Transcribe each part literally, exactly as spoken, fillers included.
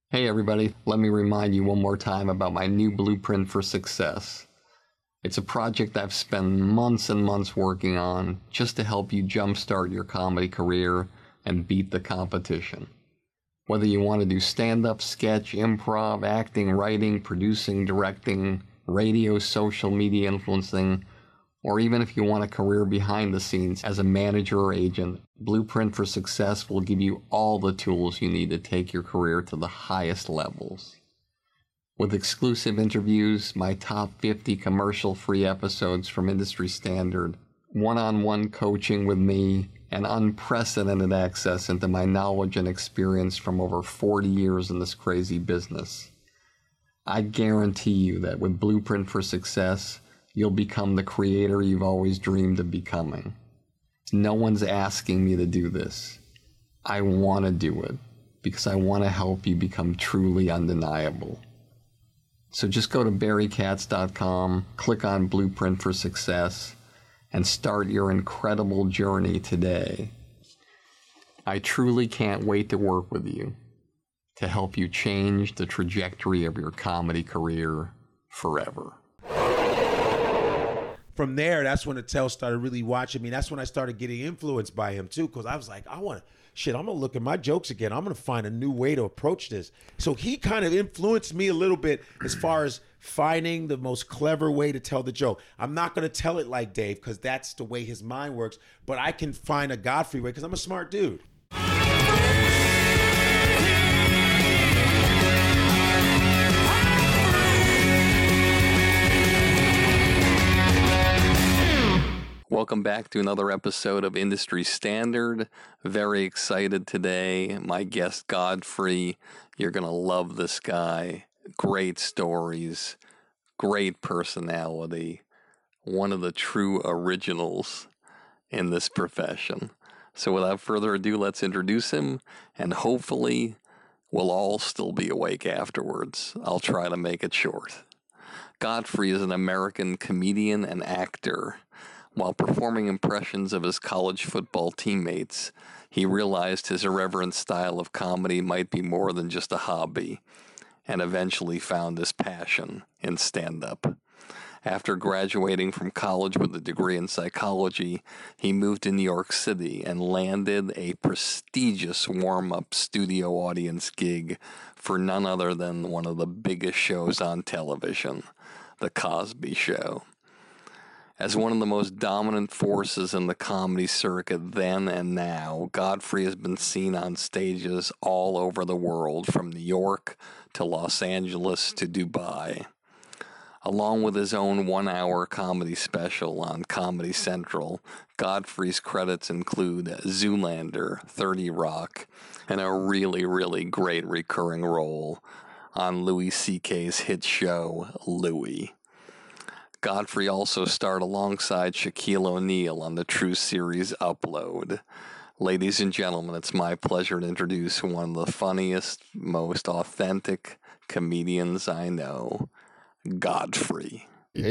Hey everybody, let me remind you one more time about my new Blueprint for Success. It's a project I've spent months and months working on just to help you jumpstart your comedy career and beat the competition. Whether you want to do stand-up, sketch, improv, acting, writing, producing, directing, radio, social media influencing, or even if you want a career behind the scenes as a manager or agent, Blueprint for Success will give you all the tools you need to take your career to the highest levels. With exclusive interviews, my top fifty commercial-free episodes from industry standard, one-on-one coaching with me, and unprecedented access into my knowledge and experience from over forty years in this crazy business. I guarantee you that with Blueprint for Success, you'll become the creator you've always dreamed of becoming. No one's asking me to do this. I want to do it because I want to help you become truly undeniable. So just go to barry katz dot com, click on Blueprint for Success, and start your incredible journey today. I truly can't wait to work with you to help you change the trajectory of your comedy career forever. From there, that's when Attell started really watching me. That's when I started getting influenced by him too, because I was like, I want to, shit, I'm going to look at my jokes again. I'm going to find a new way to approach this. So he kind of influenced me a little bit as far as finding the most clever way to tell the joke. I'm not going to tell it like Dave, because that's the way his mind works, but I can find a Godfrey way, because I'm a smart dude. Welcome back to another episode of Industry Standard. Very excited today. My guest, Godfrey. You're going to love this guy. Great stories, great personality. One of the true originals in this profession. So without further ado, let's introduce him, and hopefully we'll all still be awake afterwards. I'll try to make it short. Godfrey is an American comedian and actor. While performing impressions of his college football teammates, he realized his irreverent style of comedy might be more than just a hobby, and eventually found his passion in stand-up. After graduating from college with a degree in psychology, he moved to New York City and landed a prestigious warm-up studio audience gig for none other than one of the biggest shows on television, The Cosby Show. As one of the most dominant forces in the comedy circuit then and now, Godfrey has been seen on stages all over the world, from New York to Los Angeles to Dubai. Along with his own one-hour comedy special on Comedy Central, Godfrey's credits include Zoolander, thirty Rock, and a really, really great recurring role on Louis C K's hit show, Louie. Godfrey also starred alongside Shaquille O'Neal on the True series Upload. Ladies and gentlemen, it's my pleasure to introduce one of the funniest, most authentic comedians I know, Godfrey.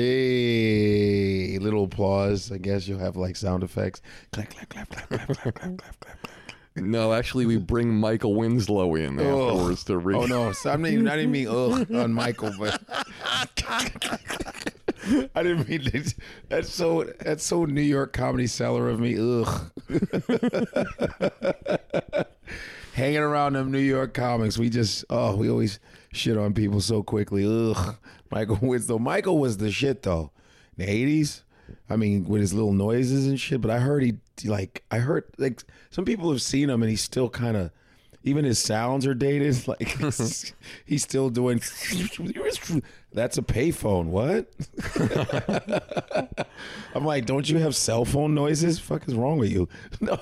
Hey, little applause. I guess you'll have like sound effects. Clap, clap, clap, clap, clap, clap, clap, clap, clap, clap. No, actually, we bring Michael Winslow in afterwards to read. Oh no, so I mean, I didn't mean ugh on Michael, but I didn't mean that. That's so that's so New York Comedy Cellar of me. Ugh. Hanging around them New York comics, we just oh we always shit on people so quickly. Ugh. Michael Winslow. Michael was the shit though. In the eighties. I mean, with his little noises and shit, but I heard he, like, I heard, like, some people have seen him and he's still kind of, even his sounds are dated. Like, he's still doing, that's a payphone, what? I'm like, don't you have cell phone noises? Fuck is wrong with you? No.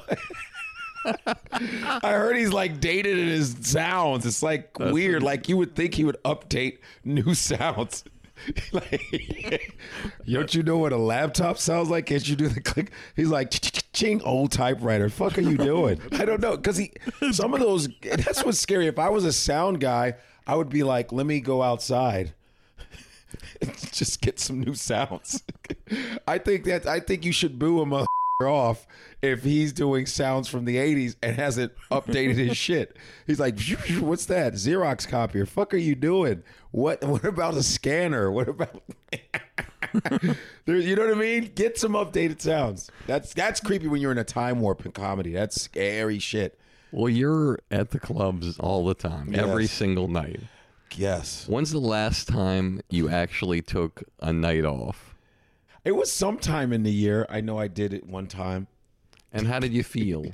I heard he's like dated in his sounds. It's like that's weird. A- like, you would think he would update new sounds. Like, don't you know what a laptop sounds like? Can't you do the click? He's like, ching, old typewriter. Fuck are you doing? I don't know. Because he, some of those, that's what's scary. If I was a sound guy, I would be like, let me go outside and just get some new sounds. I think that, I think you should boo a mother off if he's doing sounds from the eighties and hasn't updated his shit. He's like, what's that? Xerox copier. Fuck are you doing? What What about a scanner? What about... there, you know what I mean? Get some updated sounds. That's that's creepy when you're in a time warp in comedy. That's scary shit. Well, you're at the clubs all the time, Yes. every single night. Yes. When's the last time you actually took a night off? It was sometime in the year. I know I did it one time. And how did you feel?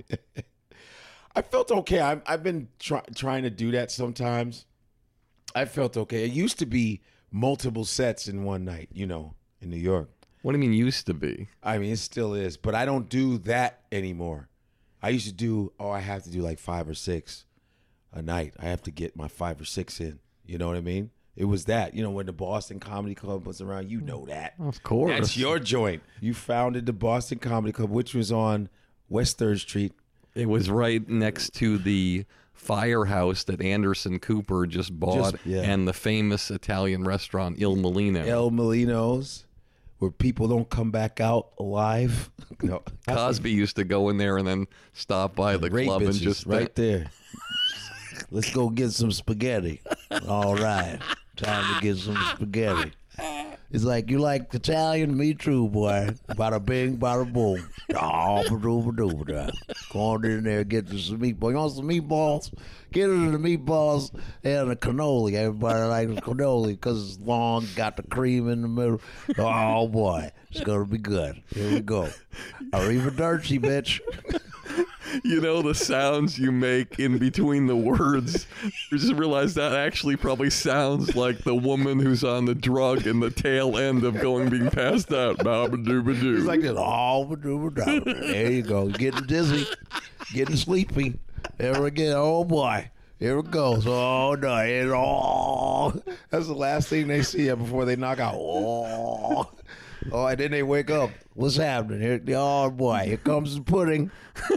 I felt okay. I've, I've been try, trying to do that sometimes. I felt okay. It used to be multiple sets in one night, you know, in New York. What do you mean used to be? I mean, it still is, but I don't do that anymore. I used to do, oh, I have to do like five or six a night. I have to get my five or six in. You know what I mean? It was that. You know, when the Boston Comedy Club was around, you know that. Of course. That's your joint. You founded the Boston Comedy Club, which was on West third Street. It was right next to the firehouse that Anderson Cooper just bought Just- yeah. and the famous Italian restaurant Il Molino. El Molino's, where people don't come back out alive. No, Cosby used to go in there and then stop by the rape club and bitches just right there. Let's go get some spaghetti. All right, time to get some spaghetti. It's like, you like Italian? Me too, boy. Bada bing, bada boom. Oh, ba-doo, ba-doo, ba-da. Go on in there, get you some meatballs. You want some meatballs? Get her the meatballs and the cannoli. Everybody likes cannoli because it's long, got the cream in the middle. Oh, boy. It's going to be good. Here we go. Arrivederci, bitch. You know, the sounds you make in between the words. You just realize that actually probably sounds like the woman who's on the drug in the tail end of going being passed out. Ba-ba-doo-ba-doo. It's like this. Oh, ba-doo, ba-doo. There you go. Getting dizzy, getting sleepy. There we go. Oh boy. Here it goes. Oh no. It, oh. That's the last thing they see before they knock out. Oh. Oh, and then they wake up. What's happening? Here, oh boy, here comes the pudding.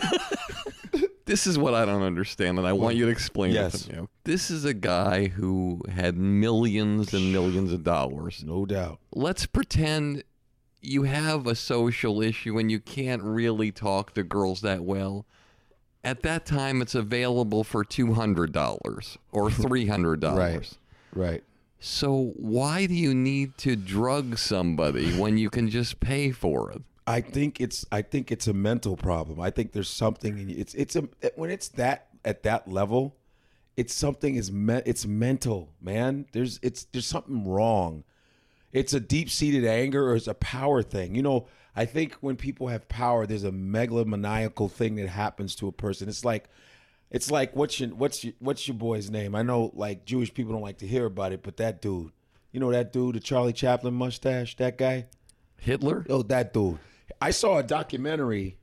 This is what I don't understand, and I want you to explain Yes. it to me. This is a guy who had millions and millions of dollars. No doubt. Let's pretend you have a social issue and you can't really talk to girls that well. At that time, it's available for two hundred dollars or three hundred dollars. Right. Right. So why do you need to drug somebody when you can just pay for it? I think it's I think it's a mental problem. I think there's something in it's it's a when it's that at that level, it's something is me, it's mental, man. There's it's there's something wrong. It's a deep-seated anger or it's a power thing. You know, I think when people have power, there's a megalomaniacal thing that happens to a person. It's like it's like what's your what's your what's your boy's name? I know like Jewish people don't like to hear about it, but that dude, you know that dude, the Charlie Chaplin mustache, that guy? Hitler? Oh, that dude. I saw a documentary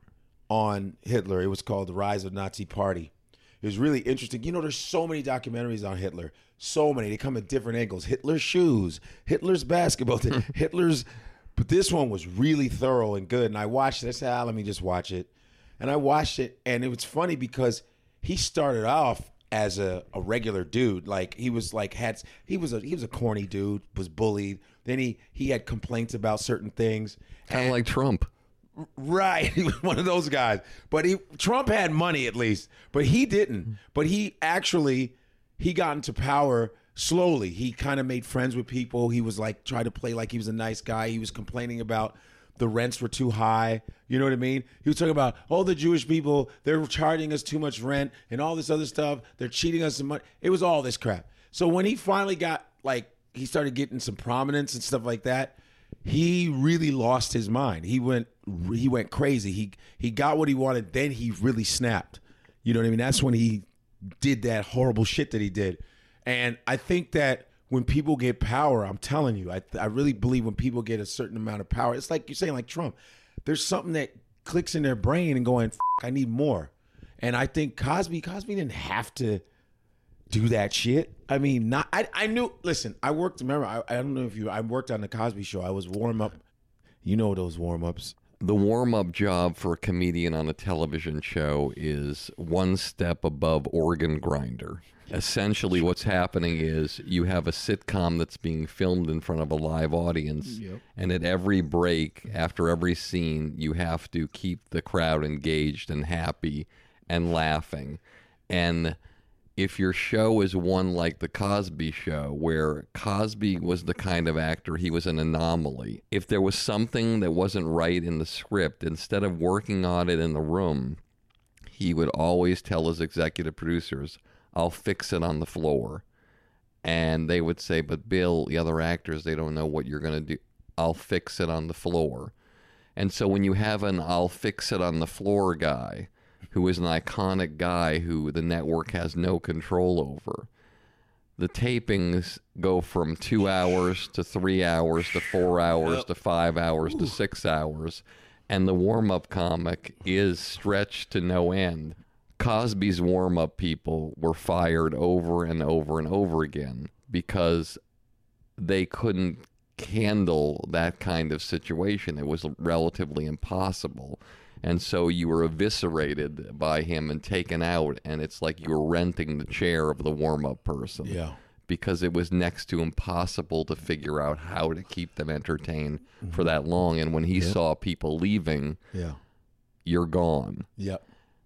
on Hitler. It was called The Rise of the Nazi Party. It was really interesting. You know, there's so many documentaries on Hitler. So many. They come at different angles. Hitler's shoes, Hitler's basketball team, Hitler's. But this one was really thorough and good. And I watched it. I said, ah, let me just watch it. And I watched it. And it was funny because he started off as a, a regular dude. Like he was like had he was a he was a corny dude, was bullied. Then he he had complaints about certain things. Kind of like Trump. Right, he was one of those guys. But he Trump had money at least, but he didn't. But he actually he got into power slowly. He kind of made friends with people. He was like tried to play like he was a nice guy. He was complaining about the rents were too high. You know what I mean? He was talking about all the Jewish people, they're charging us too much rent and all this other stuff. They're cheating us some money. It was all this crap. So when he finally got like he started getting some prominence and stuff like that, he really lost his mind. He went he went crazy. He he got what he wanted, then he really snapped. You know what I mean? That's when he did that horrible shit that he did. And I think that when people get power, I'm telling you, I I really believe when people get a certain amount of power, it's like you're saying like Trump. There's something that clicks in their brain and going, F- I need more. And I think Cosby Cosby didn't have to do that shit. I mean, not. I, I knew. Listen, I worked. Remember, I, I don't know if you. I worked on the Cosby Show. I was warm up. You know those warm ups. The warm-up job for a comedian on a television show is one step above organ grinder. Essentially, what's happening is you have a sitcom that's being filmed in front of a live audience, Yep. and at every break, after every scene, you have to keep the crowd engaged and happy and laughing. And if your show is one like The Cosby Show, where Cosby was the kind of actor, he was an anomaly. If there was something that wasn't right in the script, instead of working on it in the room, he would always tell his executive producers, I'll fix it on the floor. And they would say, but Bill, the other actors, they don't know what you're going to do. I'll fix it on the floor. And so when you have an I'll fix it on the floor guy, who is an iconic guy who the network has no control over, the tapings go from two hours to three hours to four hours to five hours to six hours. And the warm-up comic is stretched to no end. Cosby's warm-up people were fired over and over and over again because they couldn't handle that kind of situation. It was relatively impossible. And so you were eviscerated by him and taken out, and it's like you were renting the chair of the warm-up person. Yeah. Because it was next to impossible to figure out how to keep them entertained mm-hmm. for that long. And when he yep. saw people leaving, yeah, you're gone. Yep.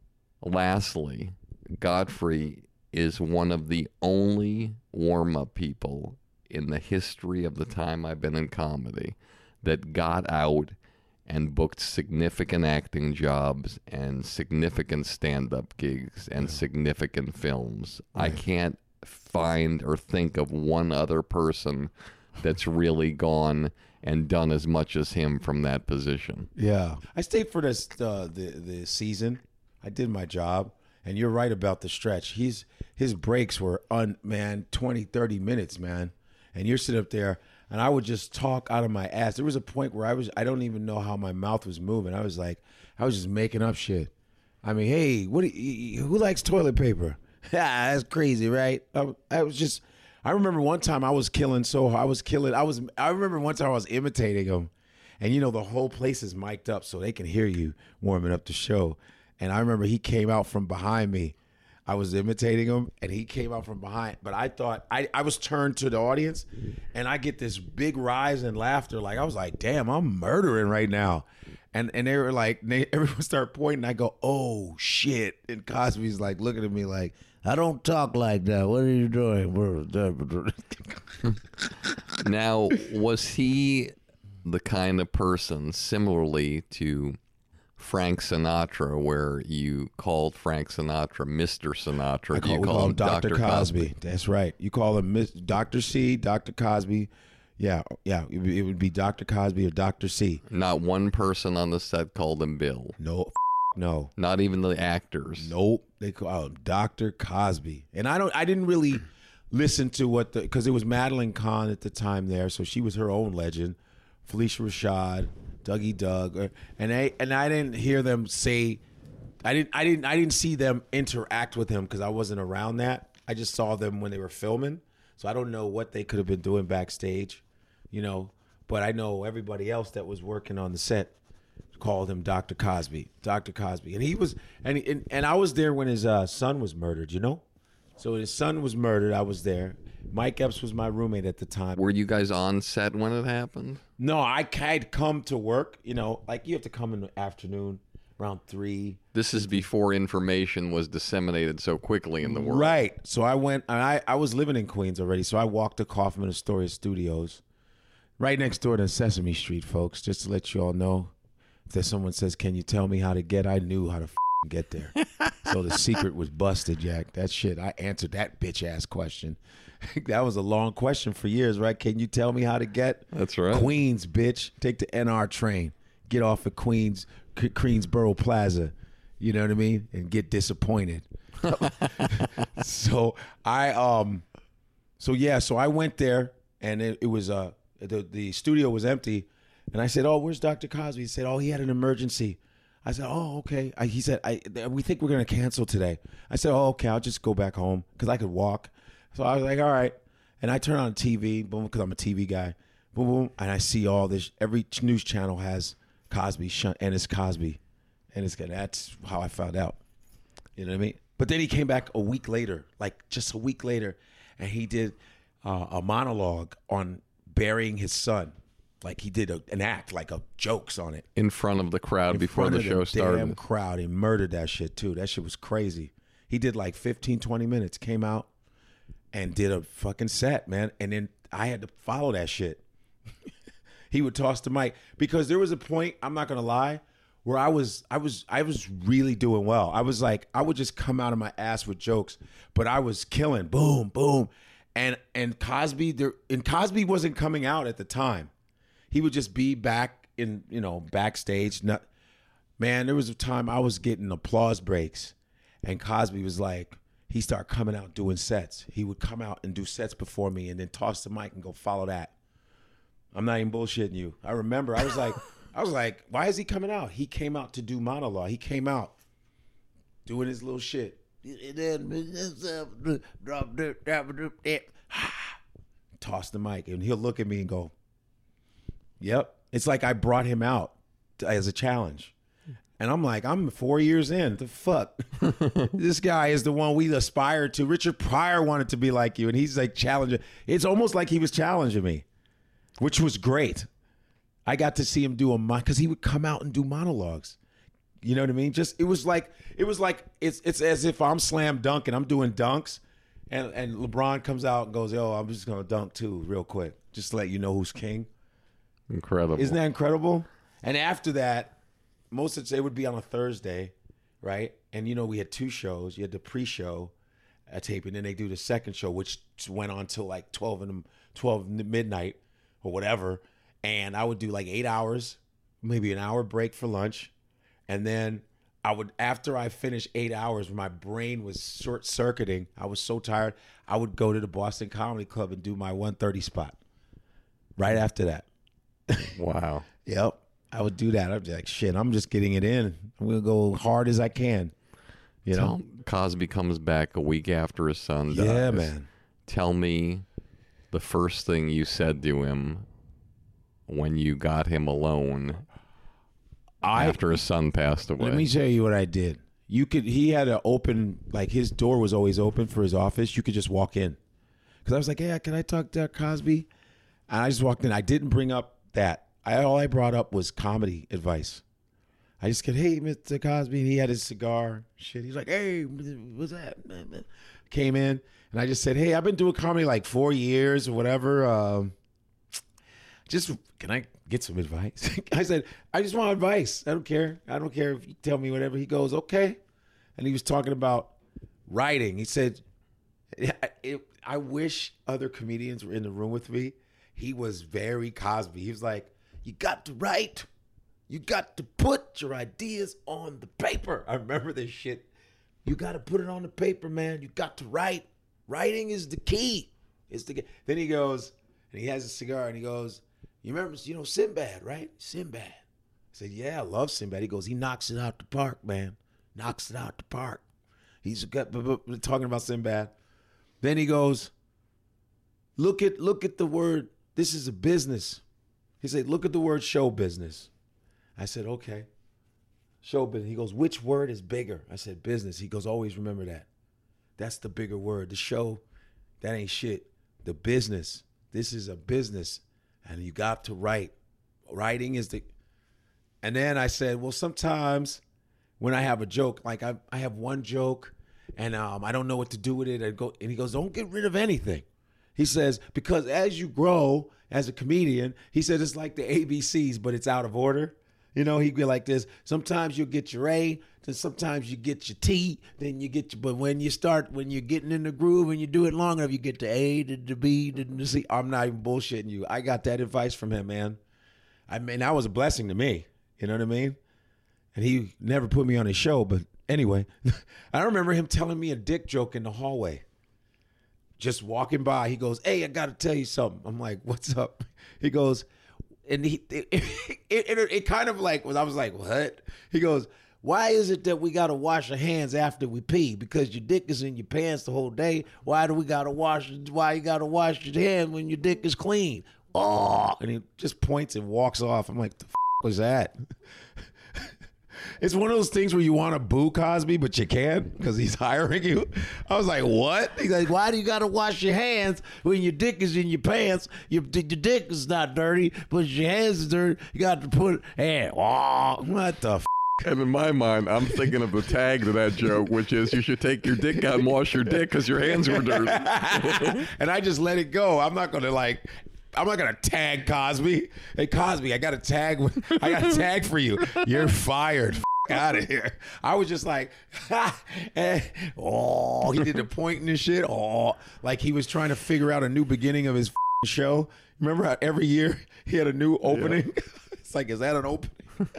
Lastly, Godfrey is one of the only warm-up people in the history of the time I've been in comedy that got out and booked significant acting jobs and significant stand-up gigs and yeah. significant films. Right. I can't find or think of one other person that's really gone and done as much as him from that position. Yeah. I stayed for this uh, the the season. I did my job, and you're right about the stretch. He's his breaks were un man twenty, thirty minutes, man. And you're sitting up there, and I would just talk out of my ass. There was a point where I was I don't even know how my mouth was moving. I was like I was just making up shit. I mean, hey, what do you, who likes toilet paper? Yeah, that's crazy, right? I, I was just, I remember one time I was killing so I was killing, I was, I remember one time I was imitating him, and you know, the whole place is mic'd up so they can hear you warming up the show. And I remember he came out from behind me. I was imitating him, and he came out from behind, but I thought, I, I was turned to the audience, and I get this big rise in laughter. Like, I was like, damn, I'm murdering right now. And and they were like, they, everyone started pointing. I go, oh, shit. And Cosby's like looking at me like, I don't talk like that. What are you doing? Now, was he the kind of person, similarly to Frank Sinatra, where you called Frank Sinatra Mister Sinatra? I call, Do you we call, call him him Doctor Doctor Cosby. Cosby? That's right. You call him Miss Doctor C, Doctor Cosby. Yeah, yeah. It, it would be Doctor Cosby or Doctor C. Not one person on the set called him Bill. No, no. Not even the actors. Nope. They call him Doctor Cosby. And I don't. I didn't really listen to what the because it was Madeline Kahn at the time there, so she was her own legend. Felicia Rashad, Dougie Doug, and I and I didn't hear them say. I didn't. I didn't. I didn't see them interact with him because I wasn't around that. I just saw them when they were filming, so I don't know what they could have been doing backstage, you know. But I know everybody else that was working on the set called him Doctor Cosby, Doctor Cosby, and he was, and and, and I was there when his uh, son was murdered, you know. So his son was murdered. I was there. Mike Epps was my roommate at the time. Were you guys on set when it happened? No, I had come to work. You know, like you have to come in the afternoon around three. This is before information was disseminated so quickly in the world. Right. So I went, and I, I was living in Queens already, so I walked to Kaufman Astoria Studios, right next door to Sesame Street, folks, just to let you all know. If there's someone says, can you tell me how to get, I knew how to f- get there. So the secret was busted, Jack. That shit, I answered that bitch-ass question. That was a long question for years, right? Can you tell me how to get? That's right. Queens, bitch. Take the N R train. Get off at Queens, Queensboro Plaza. You know what I mean? And get disappointed. so I, um, so yeah, so I went there, and it, it was uh the the studio was empty, and I said, "Oh, where's Doctor Cosby?" He said, "Oh, he had an emergency." I said, "Oh, okay." I, he said, "I we think we're gonna cancel today." I said, "Oh, okay. I'll just go back home because I could walk." So I was like, "All right," and I turn on T V, boom, because I'm a T V guy, boom, boom, and I see all this. Every news channel has Cosby, and it's Cosby, and it's that's how I found out. You know what I mean? But then he came back a week later, like just a week later, and he did uh, a monologue on burying his son. Like he did a, an act, like a jokes on it. In front of the crowd In before front the of show started. Damn crowd. He murdered that shit too. That shit was crazy. He did like fifteen, twenty minutes, came out and did a fucking set, man. And then I had to follow that shit. He would toss the mic because there was a point, I'm not gonna lie, where I was I was I was really doing well. I was like, I would just come out of my ass with jokes, but I was killing, boom, boom. And and Cosby there and Cosby wasn't coming out at the time. He would just be back in, you know, backstage. Not, man, there was a time I was getting applause breaks and Cosby was like, he started coming out doing sets. He would come out and do sets before me and then toss the mic and go follow that. I'm not even bullshitting you. I remember I was like, I was like, why is he coming out? He came out to do monologue. He came out doing his little shit. Toss the mic and he'll look at me and go, yep. It's like I brought him out as a challenge. And I'm like, I'm four years in. The fuck? This guy is the one we aspire to. Richard Pryor wanted to be like you. And he's like challenging. It's almost like he was challenging me, which was great. I got to see him do a mon because he would come out and do monologues. You know what I mean? Just it was like it was like it's it's as if I'm slam dunking. I'm doing dunks, and and LeBron comes out and goes, "Yo, I'm just gonna dunk too, real quick, just to let you know who's king." Incredible. Isn't that incredible? And after that, most of the, it would be on a Thursday, right? And you know we had two shows. You had the pre-show, a tape, and then they do the second show, which went on till like twelve in the, twelve midnight or whatever. And I would do like eight hours, maybe an hour break for lunch. And then I would, after I finished eight hours, my brain was short circuiting. I was so tired. I would go to the Boston Comedy Club and do my one thirty spot right after that. Wow. Yep. I would do that. I'd be like, shit, I'm just getting it in. I'm going to go hard as I can. You know? Tell, Cosby comes back a week after his son dies. Yeah, man. Tell me the first thing you said to him when you got him alone I, after his son passed away. Let me tell you what I did. You could, he had an open, like his door was always open for his office. You could just walk in. Because I was like, hey, can I talk to Cosby? And I just walked in. I didn't bring up that. I, all I brought up was comedy advice. I just said, hey, Mister Cosby. And he had his cigar. Shit. He's like, hey, what's that? Came in. And I just said, hey, I've been doing comedy like four years or whatever. Um, just, can I get some advice? I said, I just want advice. I don't care. I don't care if you tell me whatever. He goes, okay. And he was talking about writing. He said, it, I wish other comedians were in the room with me. He was very Cosby. He was like, you got to write. You got to put your ideas on the paper. I remember this shit. You got to put it on the paper, man. You got to write. Writing is the key. It's the. Then he goes, and he has a cigar, and he goes, you remember, you know, Sinbad, right? Sinbad. I said, yeah, I love Sinbad. He goes, he knocks it out the park, man. Knocks it out the park. He's got, talking about Sinbad. Then he goes, look at look at the word, this is a business. He said, look at the word show business. I said, okay. Show business. He goes, which word is bigger? I said, business. He goes, always remember that. That's the bigger word. The show, that ain't shit. The business. This is a business. And you got to write. Writing is the... And then I said, well, sometimes when I have a joke, like I, I have one joke and um, I don't know what to do with it. I go, and he goes, don't get rid of anything. He says, because as you grow as a comedian, he said it's like the A B Cs, but it's out of order. You know, he'd be like this. Sometimes you'll get your A, then sometimes you get your T, then you get your, but when you start, when you're getting in the groove and you do it long enough, you get to A, to the B, to the C. I'm not even bullshitting you. I got that advice from him, man. I mean, that was a blessing to me. You know what I mean? And he never put me on his show, but anyway, I remember him telling me a dick joke in the hallway. Just walking by, he goes, hey, I got to tell you something. I'm like, what's up? He goes, and he, it, it, it, it kind of like, I was like, what? He goes, why is it that we got to wash our hands after we pee? Because your dick is in your pants the whole day. Why do we got to wash, why you got to wash your hands when your dick is clean? Oh, and he just points and walks off. I'm like, the f*** was that? It's one of those things where you want to boo Cosby, but you can't because he's hiring you. I was like, what? He's like, why do you got to wash your hands when your dick is in your pants? Your, your dick is not dirty, but your hands is dirty. You got to put, hey, oh, what the f? And in my mind, I'm thinking of the tag to that joke, which is you should take your dick out and wash your dick because your hands were dirty. And I just let it go. I'm not going to like... I'm not gonna tag Cosby. Hey Cosby, I got a tag. I got a tag for you. You're fired. F- out of here. I was just like, eh, oh, he did the pointing and shit. Oh, like he was trying to figure out a new beginning of his f- show. Remember how every year he had a new opening? Yeah. It's like, is that an opening?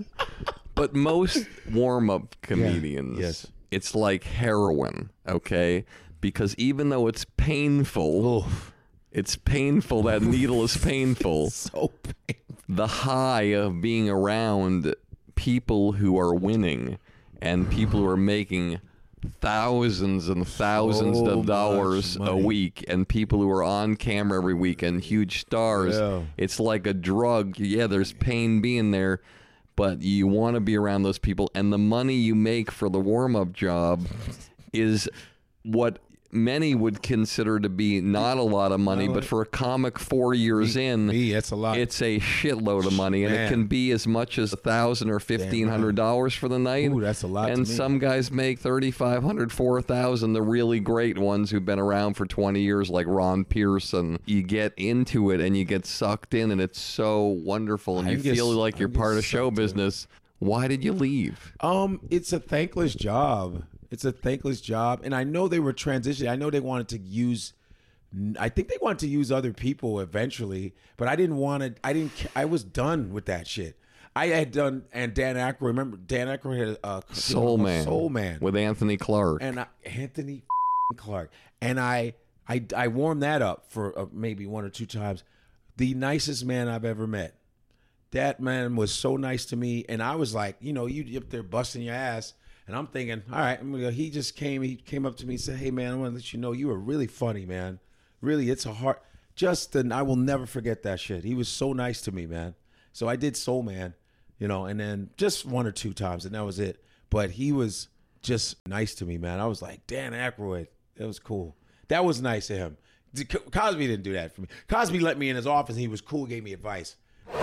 But most warm-up comedians, yeah. Yes. it's like heroin. Okay, because even though it's painful. Oof. It's painful. That needle is painful. So painful. The high of being around people who are winning and people who are making thousands and thousands so of dollars a week and people who are on camera every week and huge stars. Yeah. It's like a drug. Yeah, there's pain being there, but you want to be around those people. And the money you make for the warm-up job is what many would consider to be not a lot of money, but for a comic four years me, in, me, that's a lot. It's a shitload of money, and Man. it can be as much as a thousand or fifteen hundred dollars for the night. Ooh, that's a lot. And to me. some guys make thirty five hundred, four thousand. The really great ones who've been around for twenty years, like Ron Pearson. You get into it and you get sucked in, and it's so wonderful, and I you get- feel like I you're get part of show sucked in. business. Why did you leave? Um, it's a thankless job. It's a thankless job, and I know they were transitioning. I know they wanted to use. I think they wanted to use other people eventually, but I didn't want to. I didn't. I was done with that shit. I had done, and Dan Aykroyd. Remember, Dan Aykroyd had uh, Soul Man. Soul Man With Anthony Clark. and I, Anthony Clark, and I, I, I warmed that up for uh, maybe one or two times. The nicest man I've ever met. That man was so nice to me, and I was like, you know, you up there busting your ass. And I'm thinking, all right, I'm gonna go. He just came, he came up to me and said, hey, man, I want to let you know you were really funny, man. Really, it's a hard, just, and I will never forget that shit. He was so nice to me, man. So I did Soul Man, you know, and then just one or two times, and that was it. But he was just nice to me, man. I was like, Dan Aykroyd, that was cool. That was nice of him. Cosby didn't do that for me. Cosby let me in his office, and he was cool, gave me advice.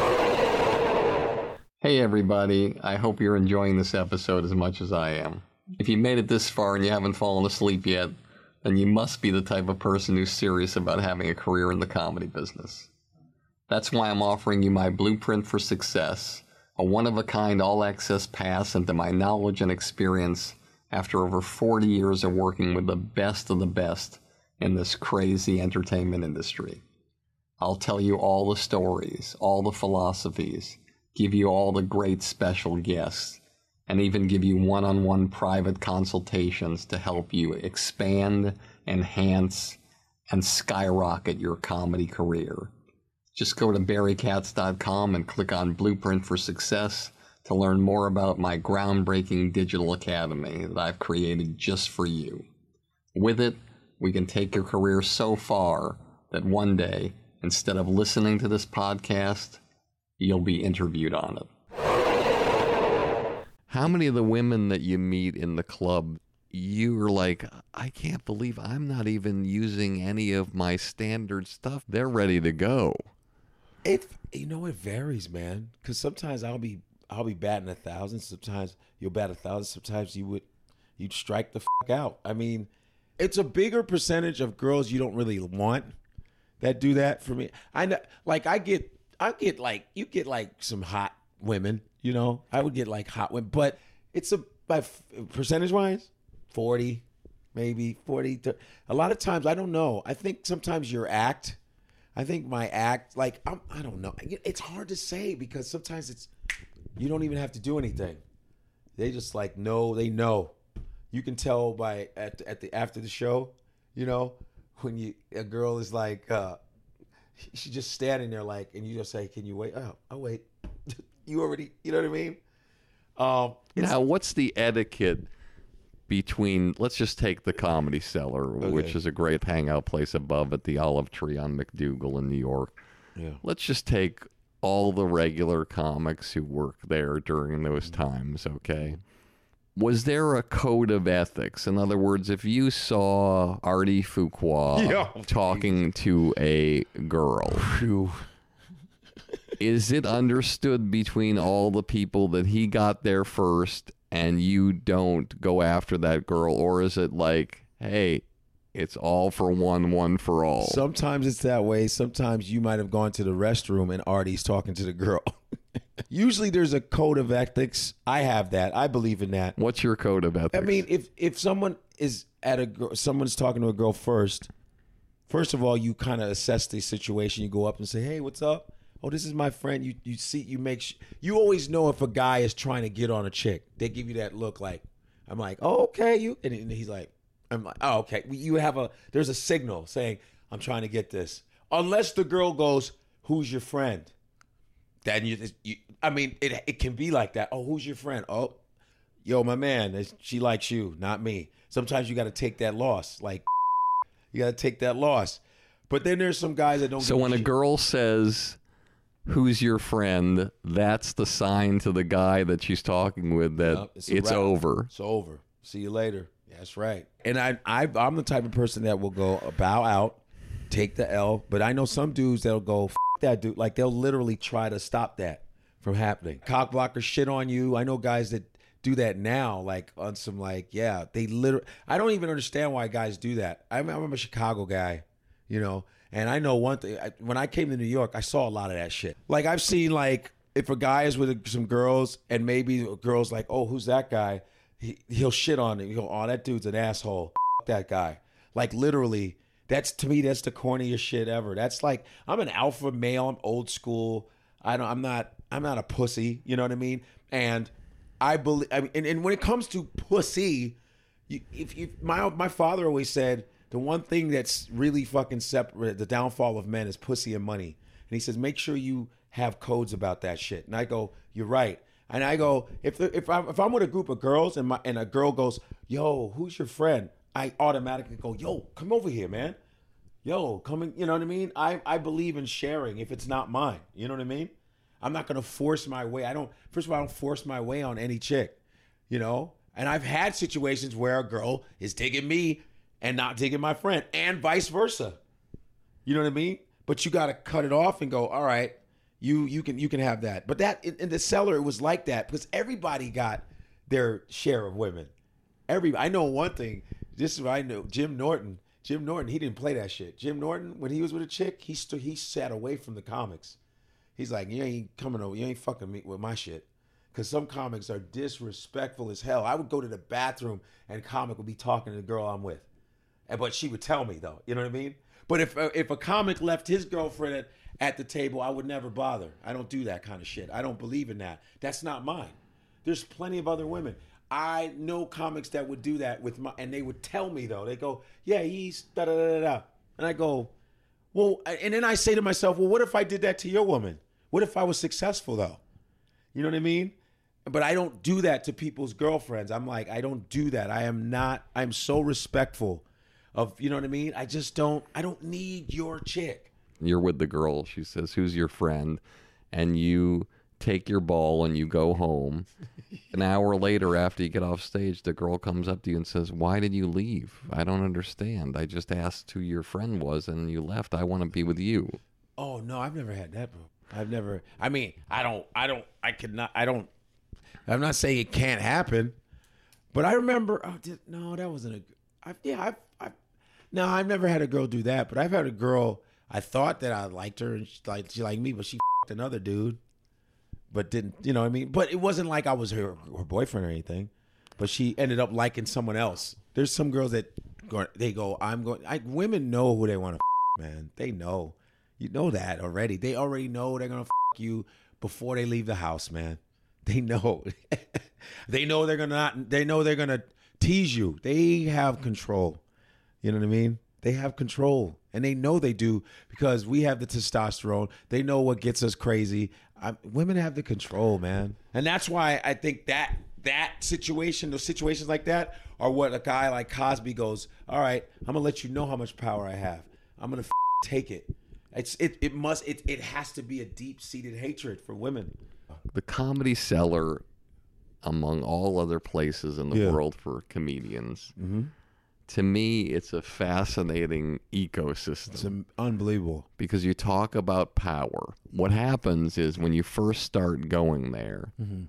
Hey everybody, I hope you're enjoying this episode as much as I am. If you made it this far and you haven't fallen asleep yet, then you must be the type of person who's serious about having a career in the comedy business. That's why I'm offering you my Blueprint for Success, a one-of-a-kind all-access pass into my knowledge and experience after over forty years of working with the best of the best in this crazy entertainment industry. I'll tell you all the stories, all the philosophies, give you all the great special guests, and even give you one-on-one private consultations to help you expand, enhance, and skyrocket your comedy career. Just go to barry katz dot com and click on Blueprint for Success to learn more about my groundbreaking digital academy that I've created just for you. With it, we can take your career so far that one day, instead of listening to this podcast, you'll be interviewed on it. How many of the women that you meet in the club, you are like, I can't believe I'm not even using any of my standard stuff. They're ready to go. It, you know, it varies, man. Because sometimes I'll be, I'll be batting a thousand. Sometimes you'll bat a thousand. Sometimes you would, you'd strike the fuck out. I mean, it's a bigger percentage of girls you don't really want that do that for me. I know, like I get. I get like, you get like some hot women, you know, I would get like hot women, but it's a, by percentage wise, forty, maybe forty. thirty. A lot of times, I don't know. I think sometimes your act, I think my act, like, I'm, I don't know. It's hard to say because sometimes it's, you don't even have to do anything. They just like, know, they know. You can tell by, at, at the, after the show, you know, when you, a girl is like, uh, she's just standing there like, and you just say, can you wait? Oh, I'll wait. You already, you know what I mean? Um, Now, what's the etiquette between, let's just take the Comedy Cellar, Okay. which is a great hangout place above at the Olive Tree on McDougal in New York. Yeah. Let's just take all the regular comics who work there during those times, okay? Was there a code of ethics? In other words, if you saw Artie Fuqua Yo, talking to a girl, Phew. is it understood between all the people that he got there first and you don't go after that girl? Or is it like, hey, it's all for one, one for all? Sometimes it's that way. Sometimes you might have gone to the restroom and Artie's talking to the girl. Usually there's a code of ethics. I have that. I believe in that. What's your code of ethics? I mean, if if someone is at a girl, someone's talking to a girl first, first of all, you kind of assess the situation. You go up and say, "Hey, what's up? Oh, this is my friend." You you see, you make sh- you always know if a guy is trying to get on a chick. They give you that look like, I'm like, "Oh, okay, you," and, and he's like, I'm like, "Oh, okay." You have a there's a signal saying, "I'm trying to get this." Unless the girl goes, "Who's your friend?" Then you, you I mean, it it can be like that. Oh, who's your friend? Oh, yo, my man, she likes you, not me. Sometimes you got to take that loss. Like, you got to take that loss. But then there's some guys that don't. So give when a shit. girl says, "Who's your friend?" that's the sign to the guy that she's talking with that Yep, it's, it's a wrap. over. It's over. See you later. That's right. And I, I, I'm the type of person that will go bow out, take the L. But I know some dudes that'll go, F- that dude. Like, they'll literally try to stop that from happening. Cock blocker shit on you. I know guys that do that now, like on some like, yeah, they literally, I don't even understand why guys do that. I'm, I'm a Chicago guy, you know, and I know one thing. I, when I came to New York, I saw a lot of that shit. Like, I've seen, like, if a guy is with some girls and maybe a girl's like, oh, who's that guy? He, he'll shit on it. He'll go, oh, that dude's an asshole. F- that guy. Like, literally, that's, to me, that's the corniest shit ever. That's like, I'm an alpha male. I'm old school. I don't, I'm not, I'm not a pussy. You know what I mean? And I believe, I mean, and, and when it comes to pussy, you, if, if my, my father always said, the one thing that's really fucking separate, the downfall of men is pussy and money. And he says, make sure you have codes about that shit. And I go, you're right. And I go, if the, if I'm if I'm with a group of girls and my and a girl goes, yo, who's your friend? I automatically go, yo, come over here, man. Yo, come in, you know what I mean? I, I believe in sharing if it's not mine. You know what I mean? I'm not gonna force my way. I don't first of all, I don't force my way on any chick. You know? And I've had situations where a girl is digging me and not digging my friend, and vice versa. You know what I mean? But you gotta cut it off and go, all right. You you can you can have that, but that in, in the cellar it was like that because everybody got their share of women. Every I know one thing. This is what I know. Jim Norton. Jim Norton. He didn't play that shit. Jim Norton, when he was with a chick, he st- he sat away from the comics. He's like, you ain't coming over. You ain't fucking me with my shit. Because some comics are disrespectful as hell. I would go to the bathroom and comic would be talking to the girl I'm with, and but she would tell me though. You know what I mean? But if if a comic left his girlfriend at at the table, I would never bother. I don't do that kind of shit. I don't believe in that. That's not mine. There's plenty of other women. I know comics that would do that with my, and they would tell me though. They go, yeah, he's da da da da, and I go, well, and then I say to myself, well, what if I did that to your woman? What if I was successful though? You know what I mean? But I don't do that to people's girlfriends. I'm like, I don't do that. I am not. I'm so respectful of, you know what I mean? I just don't. I don't need your chick. You're with the girl. She says, "Who's your friend?" And you take your ball and you go home. An hour later, after you get off stage, the girl comes up to you and says, "Why did you leave? I don't understand. I just asked who your friend was and you left. I want to be with you." Oh no, I've never had that, bro. I've never. I mean, I don't. I don't. I could not. I don't. I'm not saying it can't happen, but I remember. Oh, did, no, that wasn't a. I, yeah, I've. I, no, I've never had a girl do that, but I've had a girl. I thought that I liked her and she like she liked me, but she f***ed another dude, but didn't. You know what I mean? But it wasn't like I was her, her boyfriend or anything. But she ended up liking someone else. There's some girls that go, they go, I'm going. I, women know who they want to f***, man. They know. You know that already. They already know they're gonna f*** you before they leave the house, man. They know. They know they're gonna not. They know they're gonna tease you. They have control. You know what I mean? They have control, and they know they do because we have the testosterone. They know what gets us crazy. I, women have the control, man, and that's why I think that that situation, those situations like that, are what a guy like Cosby goes. All right, I'm gonna let you know how much power I have. I'm gonna f- take it. It's it it must it it has to be a deep seated hatred for women. The Comedy Cellar, among all other places in the Yeah. world for comedians, Mm-hmm. to me, it's a fascinating ecosystem. It's um, unbelievable. Because you talk about power. What happens is when you first start going there, Mm-hmm.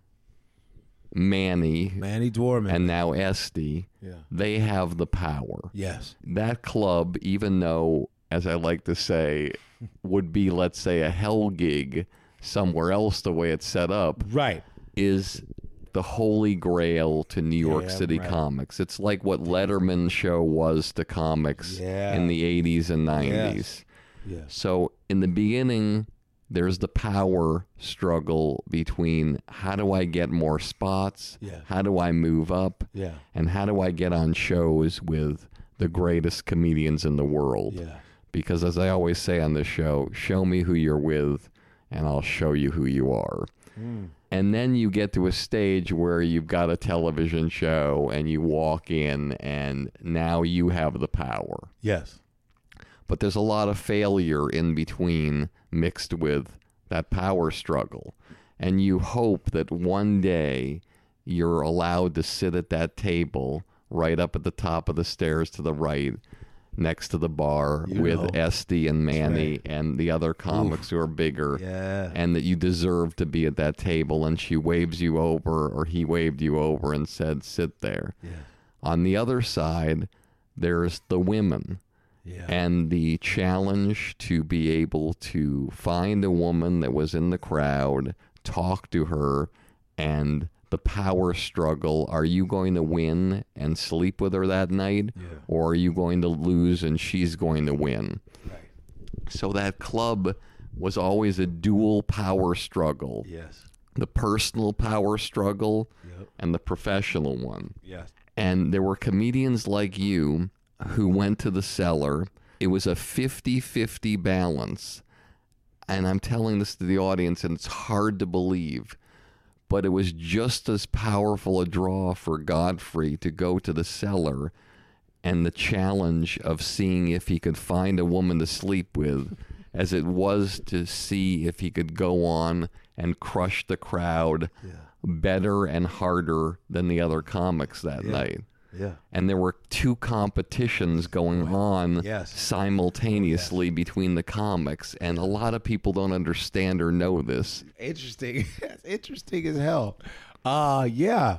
Manny Manny Dwarman. and now Esty, yeah. they have the power. Yes. That club, even though, as I like to say, would be, let's say, a hell gig somewhere else the way it's set up, Right. is the holy grail to New York Yeah, City right. comics. It's like what Letterman's show was to comics Yeah. in the eighties and nineties. Yes. So in the beginning, there's the power struggle between how do I get more spots, Yeah. how do I move up, Yeah. and how do I get on shows with the greatest comedians in the world. Yeah. Because as I always say on this show, show me who you're with and I'll show you who you are. Mm. And then you get to a stage where you've got a television show and you walk in and now you have the power. Yes. But there's a lot of failure in between mixed with that power struggle. And you hope that one day you're allowed to sit at that table right up at the top of the stairs to the right next to the bar You with know. Esty and Manny right. and the other comics who are bigger. Yeah. And that you deserve to be at that table, and she waves you over, or he waved you over and said, sit there. Yeah. On the other side, there's the women. Yeah. And the challenge to be able to find a woman that was in the crowd, talk to her, and the power struggle. Are you going to win and sleep with her that night? Yeah. Or are you going to lose and she's going to win? Right. So that club was always a dual power struggle. Yes. The personal power struggle Yep. and the professional one. Yes. And there were comedians like you who went to the cellar. It was a fifty-fifty balance. And I'm telling this to the audience, and it's hard to believe, but it was just as powerful a draw for Godfrey to go to the cellar and the challenge of seeing if he could find a woman to sleep with as it was to see if he could go on and crush the crowd Yeah. better and harder than the other comics that Yeah. night. Yeah. And there were two competitions going on Yes. simultaneously between the comics, and a lot of people don't understand or know this. Interesting. That's interesting as hell. Uh yeah.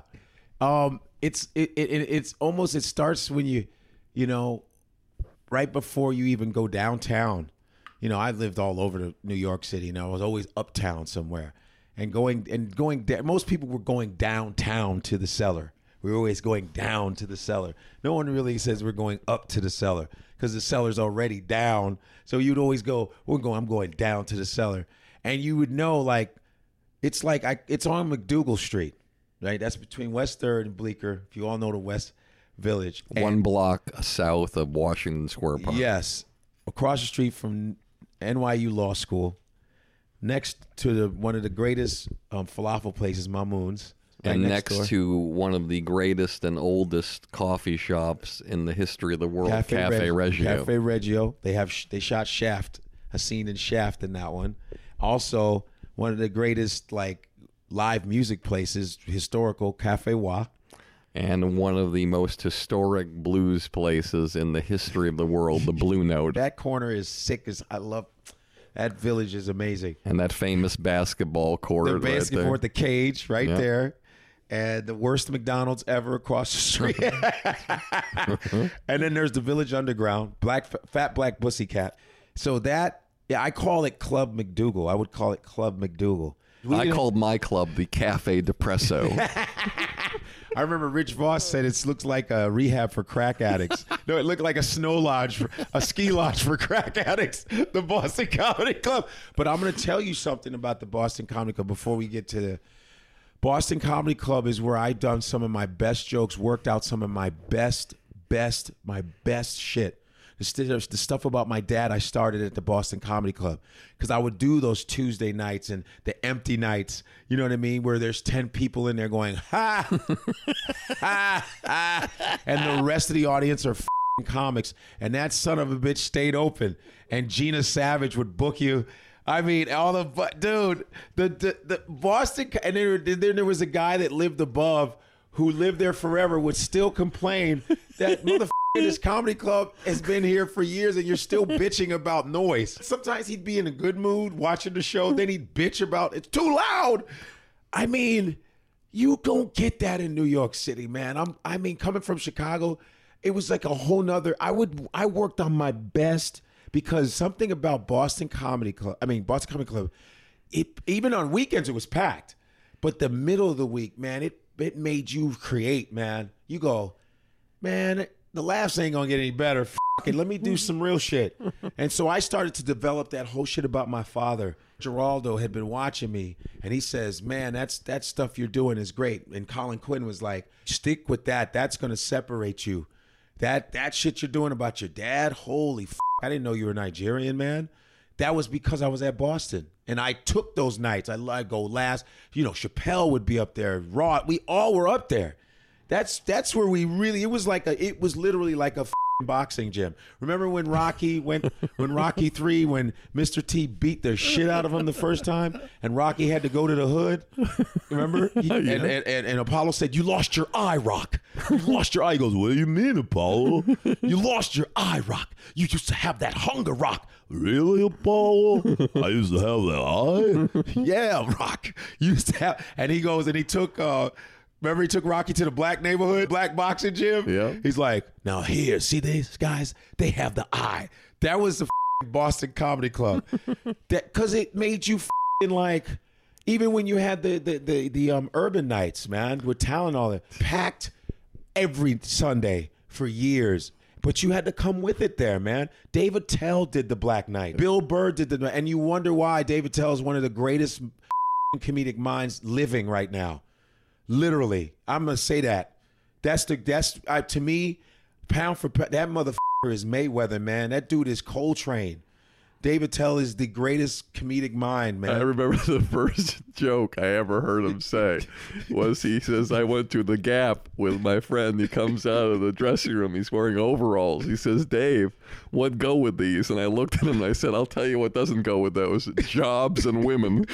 Um it's it, it it- it's almost it starts when you you know right before you even go downtown. You know, I lived all over the New York City and I was always uptown somewhere. And going and going da- most people were going downtown to the cellar. We were always going down to the cellar. No one really says we're going up to the cellar because the cellar's already down. So you'd always go, we're going, I'm going down to the cellar. And you would know, like, it's like, I, it's on McDougal Street, right? That's between West third and Bleecker, if you all know the West Village. And- One block south of Washington Square Park. Yes. Across the street from N Y U Law School, next to the, one of the greatest um, falafel places, Mamoun's. Right And next next, door. to one of the greatest and oldest coffee shops in the history of the world, Cafe, Reg- Reggio. Cafe Reggio. They have they shot Shaft, a scene in Shaft in that one. Also, one of the greatest like live music places, historical Cafe Wa. And one of the most historic blues places in the history of the world, the Blue Note. That corner is sick as I love. That village is amazing. And that famous basketball court. The right basketball there. at the cage right Yeah. there. And the worst McDonald's ever across the street. And then there's the Village Underground, Black Fat Black Pussycat. So that, yeah, I call it Club McDougal. I would call it Club McDougal. We I didn't- called my club the Cafe Depresso. I remember Rich Voss said it looks like a rehab for crack addicts. No, it looked like a snow lodge, for, a ski lodge for crack addicts, the Boston Comedy Club. But I'm going to tell you something about the Boston Comedy Club before we get to the Boston Comedy Club is where I've done some of my best jokes, worked out some of my best, best, my best shit. The, st- the stuff about my dad I started at the Boston Comedy Club because I would do those Tuesday nights and the empty nights, you know what I mean, where there's ten people in there going, ha, ha, ha, and the rest of the audience are f- comics, and that son of a bitch stayed open. And Gina Savage would book you. I mean, all the dude, the the, the Boston, and then, then there was a guy that lived above who lived there forever, would still complain that motherfucker, this comedy club has been here for years and you're still bitching about noise. Sometimes he'd be in a good mood watching the show, then he'd bitch about it's too loud. I mean, you don't get that in New York City, man. I'm I mean, coming from Chicago, it was like a whole nother, I would I worked on my best because something about Boston Comedy Club, I mean Boston Comedy Club, it even on weekends it was packed. But the middle of the week, man, it it made you create, man. You go, man, the laughs ain't gonna get any better. F it, let me do some real shit. And so I started to develop that whole shit about my father. Geraldo had been watching me, and he says, man, that's that stuff you're doing is great. And Colin Quinn was like, stick with that. That's gonna separate you. That that shit you're doing about your dad, holy f I didn't know you were Nigerian, man. That was because I was at Boston. And I took those nights. I I'd go last. You know, Chappelle would be up there. Raw. We all were up there. That's that's where we really. It was like a. It was literally like a f***ing boxing gym. Remember when Rocky went? When Rocky three, when Mister T beat the shit out of him the first time, and Rocky had to go to the hood. Remember? He, Yeah. and, and, and and Apollo said, "You lost your eye, Rock. You lost your eye." He goes, "What do you mean, Apollo? You lost your eye, Rock. You used to have that hunger, Rock." Really, Apollo? I used to have that eye? Yeah, Rock. You used to have. And he goes and he took, uh, remember he took Rocky to the black neighborhood, black boxing gym? Yeah. He's like, now here, see these guys? They have the eye. That was the f***ing Boston Comedy Club. That Because it made you f***ing like, even when you had the, the, the, the um, urban nights, man, with talent, all that, packed every Sunday for years. But you had to come with it there, man. Dave Attell did the Black Knight. Bill Burr did the, and you wonder why Dave Attell is one of the greatest comedic minds living right now. Literally, I'm gonna say that. That's the that's uh, to me, pound for pound, that motherfucker is Mayweather, man. That dude is Coltrane. Dave Attell is the greatest comedic mind, man. I remember the first joke I ever heard him say was he says, I went to the Gap with my friend. He comes out of the dressing room. He's wearing overalls. He says, Dave, what go with these? And I looked at him and I said, I'll tell you what doesn't go with those. Jobs and women.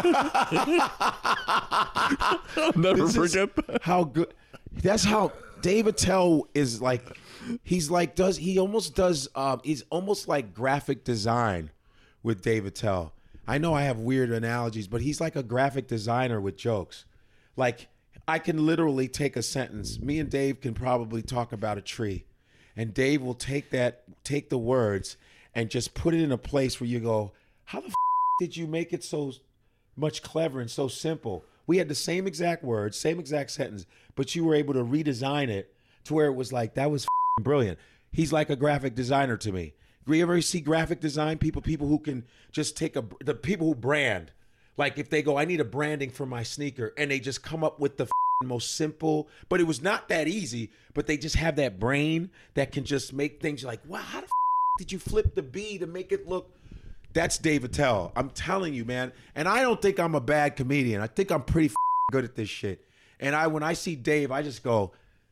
I'll never This is forget that. How good. That's how Dave Attell is like. He's like does he almost does um he's almost like graphic design with Dave Attell. I know I have weird analogies, but he's like a graphic designer with jokes. Like I can literally take a sentence. Me and Dave can probably talk about a tree, and Dave will take that take the words and just put it in a place where you go, how the f- did you make it so much clever and so simple? We had the same exact words, same exact sentence, but you were able to redesign it to where it was like that was brilliant. He's like a graphic designer to me. Do you ever see graphic design people, people who can just take a, the people who brand, like if they go, I need a branding for my sneaker, and they just come up with the most simple, but it was not that easy, but they just have that brain that can just make things like, wow, how the did you flip the B to make it look? That's Dave Attell. I'm telling you, man. And I don't think I'm a bad comedian. I think I'm pretty good at this shit. And I, when I see Dave, I just go,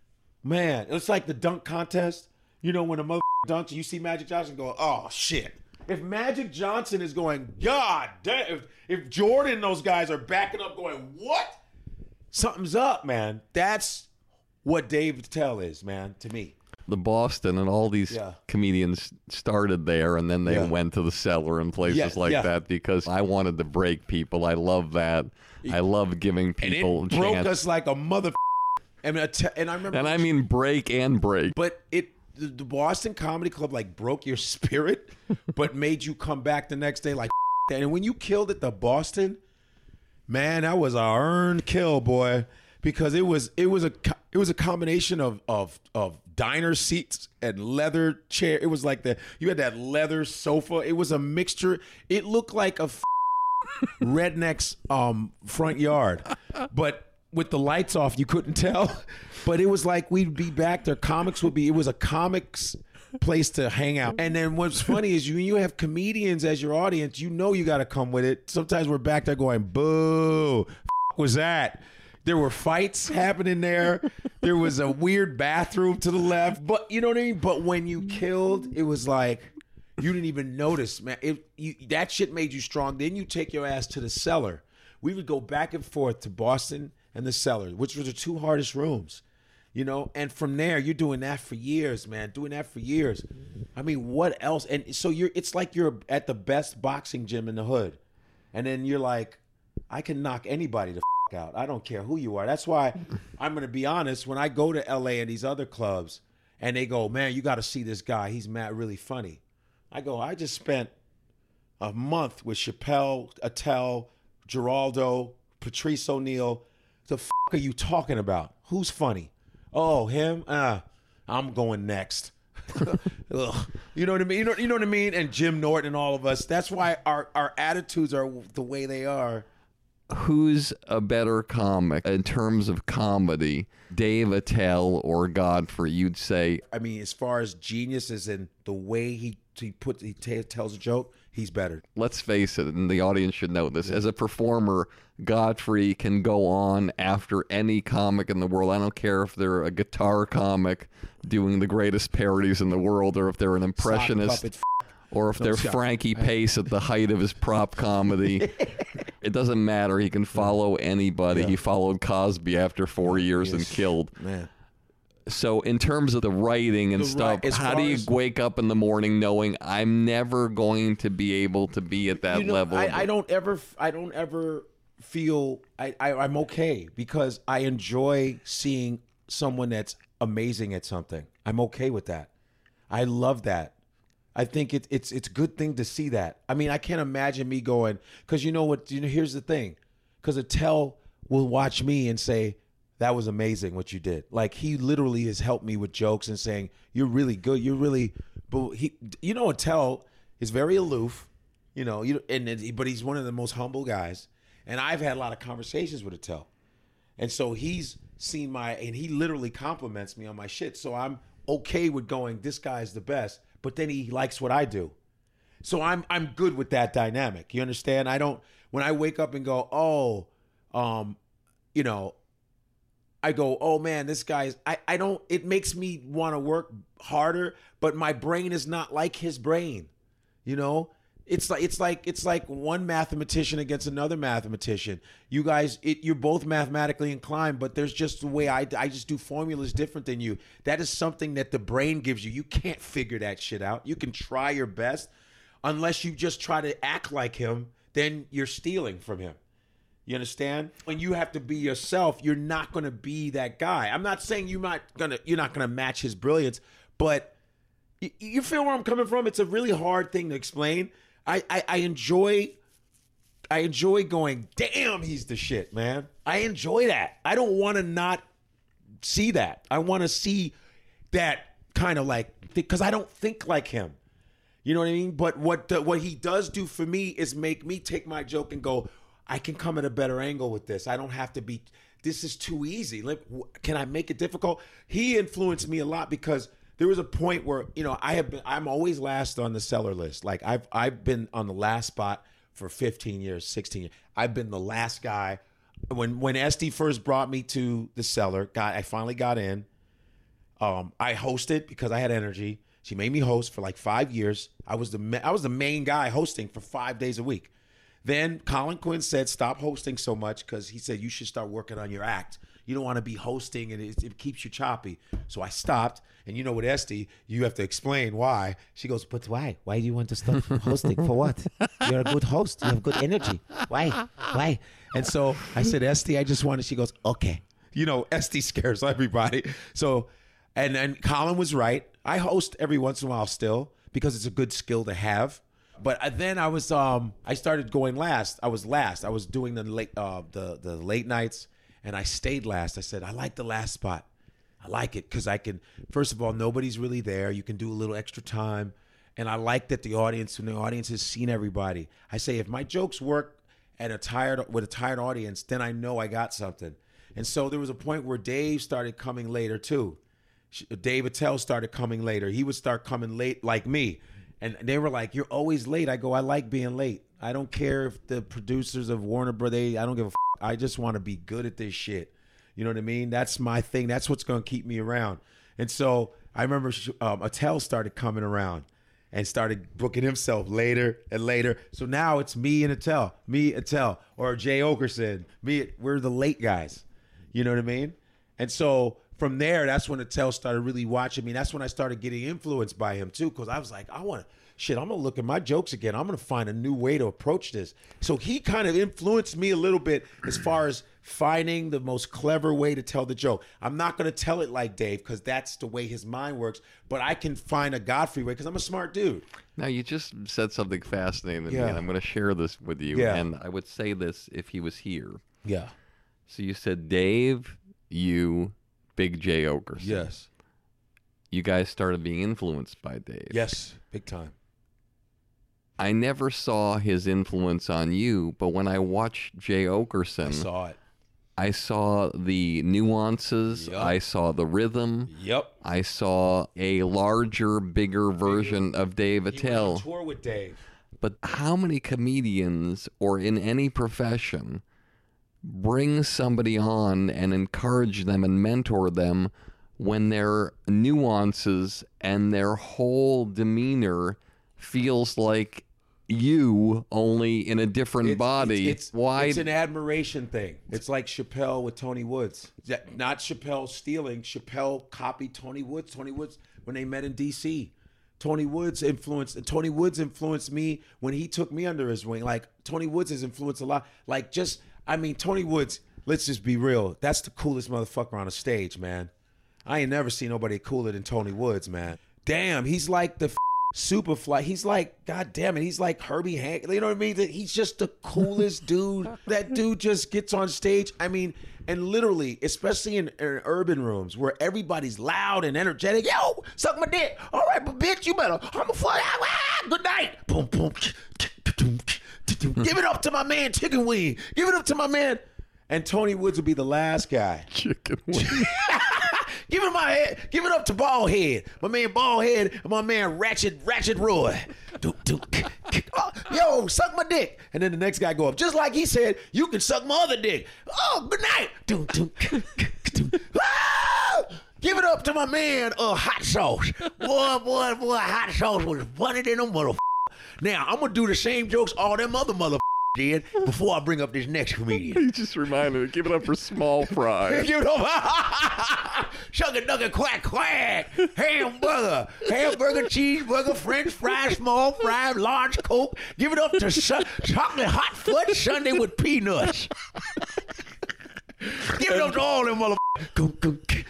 man, it's like the dunk contest. You know, when a mother dunks, you see Magic Johnson go, oh, shit. If Magic Johnson is going, God damn, if, if Jordan and those guys are backing up going, what? Something's up, man. That's what Dave Attell is, man, to me. The Boston and all these Yeah. comedians started there, and then they Yeah. went to the Cellar and places Yeah, like yeah. that because I wanted to break people. I love that. I love giving And people it a broke chance. us like a mother. I mean, and I remember, And I mean break and break. but it the, the Boston Comedy Club like broke your spirit, but made you come back the next day like that. And when you killed at the Boston, man, that was a earned kill, boy, because it was it was a co- it was a combination of of of diner seats and leather chair. It was like the you had that leather sofa. It was a mixture. It looked like a f- redneck's um front yard, but with the lights off, you couldn't tell. But it was like we'd be back there. Comics would be. It was a comics place to hang out. And then what's funny is you you have comedians as your audience. You know you got to come with it. Sometimes we're back there going, "Boo, f- was that?" There were fights happening there. There was a weird bathroom to the left. But you know what I mean? But when you killed, it was like you didn't even notice, man. It, you, that shit made you strong. Then you take your ass to the cellar. We would go back and forth to Boston and the cellar, which were the two hardest rooms. You know, and from there, you're doing that for years, man. Doing that for years. I mean, what else? And so you're, it's like you're at the best boxing gym in the hood. And then you're like, I can knock anybody the f- out. I don't care who you are. That's why I'm going to be honest. When I go to L A and these other clubs and they go, man, you got to see this guy. He's mad, really funny. I go, I just spent a month with Chappelle, Attell, Geraldo, Patrice O'Neal. The f- are you talking about? Who's funny? Oh, him? Ah, I'm going next. Ugh. You know what I mean? You know, you know what I mean? And Jim Norton and all of us. That's why our, our attitudes are the way they are. Who's a better comic in terms of comedy, Dave Attell or Godfrey? You'd say. I mean, as far as genius as in the way he he put he t- tells a joke, he's better. Let's face it, and the audience should know this. As a performer, Godfrey can go on after any comic in the world. I don't care if they're a guitar comic doing the greatest parodies in the world, or if they're an impressionist, puppet, or if they're Frankie Pace at the height of his prop comedy. It doesn't matter. He can follow anybody. Yeah. He followed Cosby after four years and Yes. killed. Man. So in terms of the writing and The stuff, ri- as how far do you as- wake up in the morning knowing I'm never going to be able to be at that You know, level? I, of I it? don't ever I don't ever feel I, I I'm okay because I enjoy seeing someone that's amazing at something. I'm okay with that. I love that. I think it, it's it's a good thing to see that. I mean, I can't imagine me going because you know what? You know, here's the thing, because Attell will watch me and say, "That was amazing what you did." Like he literally has helped me with jokes and saying, "You're really good. You're really." But he, you know, Attell is very aloof, you know, you and and- but he's one of the most humble guys. And I've had a lot of conversations with Attell, and so he's seen my and he literally compliments me on my shit. So I'm okay with going, "This guy's the best," but then he likes what I do. So I'm I'm good with that dynamic. You understand? I don't when I wake up and go, "Oh, um, you know, I go, oh man, this guy's, I, I don't, it makes me want to work harder, but my brain is not like his brain. You know, it's like, it's like, it's like one mathematician against another mathematician. You guys, it, you're both mathematically inclined, but there's just the way I, I just do formulas different than you. That is something that the brain gives you. You can't figure that shit out. You can try your best. Unless you just try to act like him, then you're stealing from him. You understand? When you have to be yourself, you're not going to be that guy. I'm not saying you're not going to you're not going to match his brilliance, but you, you feel where I'm coming from? It's a really hard thing to explain. I, I I enjoy I enjoy going, damn, he's the shit, man. I enjoy that. I don't want to not see that. I want to see that kind of like, because I don't think like him. You know what I mean? But what the, what he does do for me is make me take my joke and go, I can come at a better angle with this. I don't have to be, this is too easy. Like, can I make it difficult? He influenced me a lot because there was a point where, you know, I have been, I'm always last on the seller list. Like I've, I've been on the last spot for fifteen years, sixteen years. I've been the last guy. When, when Esty first brought me to the cellar, got, I finally got in. Um, I hosted because I had energy. She made me host for like five years. I was the I was the main guy hosting for five days a week. Then Colin Quinn said, stop hosting so much, because he said you should start working on your act. You don't want to be hosting and it, it keeps you choppy. So I stopped. And you know, with Esty, you have to explain why. She goes, but why? Why do you want to stop hosting? For what? You're a good host. You have good energy. Why? Why? And so I said, Esty, I just wanted, she goes, okay. You know, Esty scares everybody. So, and then Colin was right. I host every once in a while still because it's a good skill to have. But then I was, um, I started going last. I was last. I was doing the late, uh, the the late nights, and I stayed last. I said, I like the last spot. I like it because I can. First of all, nobody's really there. You can do a little extra time, and I like that the audience, when the audience has seen everybody. I say, if my jokes work at a tired with a tired audience, then I know I got something. And so there was a point where Dave started coming later too. Dave Attell started coming later. He would start coming late like me. And they were like, you're always late. I go, I like being late. I don't care if the producers of Warner Brothers, I don't give a f- I just want to be good at this shit. You know what I mean? That's my thing. That's what's going to keep me around. And so I remember um, Attell started coming around and started booking himself later and later. So now it's me and Attell, me, Attell, or Jay Okerson. Me, we're the late guys. You know what I mean? And so from there, that's when Attell started really watching me. That's when I started getting influenced by him too, because I was like, I want to, shit, I'm going to look at my jokes again. I'm going to find a new way to approach this. So he kind of influenced me a little bit as far as finding the most clever way to tell the joke. I'm not going to tell it like Dave because that's the way his mind works, but I can find a Godfrey way because I'm a smart dude. Now, you just said something fascinating to me, Yeah. and I'm going to share this with you. Yeah. And I would say this if he was here. Yeah. So you said Dave, you, Big Jay Okerson. Yes. You guys started being influenced by Dave. Yes. Big time. I never saw his influence on you, but when I watched Jay Okerson, I saw it. I saw the nuances. Yep. I saw the rhythm. Yep. I saw a larger, bigger version of Dave He went Attell. on tour with Dave. But how many comedians or in any profession bring somebody on and encourage them and mentor them when their nuances and their whole demeanor feels like you, only in a different It's- body? It's, it's, Why? it's an admiration thing. It's like Chappelle with Tony Woods. Yeah, not Chappelle stealing. Chappelle copied Tony Woods. Tony Woods when they met in D C Tony Woods influenced. Tony Woods influenced me when he took me under his wing. Like Tony Woods has influenced a lot. Like just, I mean, Tony Woods. Let's just be real. That's the coolest motherfucker on the stage, man. I ain't never seen nobody cooler than Tony Woods, man. Damn, he's like the Superfly. He's like, God damn it, he's like Herbie Hancock. You know what I mean? He's just the coolest dude. That dude just gets on stage. I mean, and literally, especially in, in urban rooms where everybody's loud and energetic. Yo, suck my dick. All right, but bitch, you better. I'm a fuck. Ah, good night. Boom, boom. Give it up to my man, Chicken Wing. Give it up to my man. And Tony Woods would be the last guy. Chicken wing. Give it my head. Give it up to Baldhead. My man Baldhead and my man Ratchet Ratchet Roy. Do, do, oh, yo, suck my dick. And then the next guy go up. Just like he said, you can suck my other dick. Oh, good night. Do, do, do. Ah! Give it up to my man uh, Hot Sauce. Boy, boy, boy, Hot Sauce was funny than a motherfucker. Now, I'm going to do the same jokes all them other motherfuckers did before I bring up this next comedian. You just reminded me. Give it up for Small Fry. You know, sugar ducker quack quack, hamburger, hamburger, cheeseburger, French fries, small fries, large Coke. Give it up to su- chocolate hot fudge sundae with peanuts. Give it up to all them motherfuckers.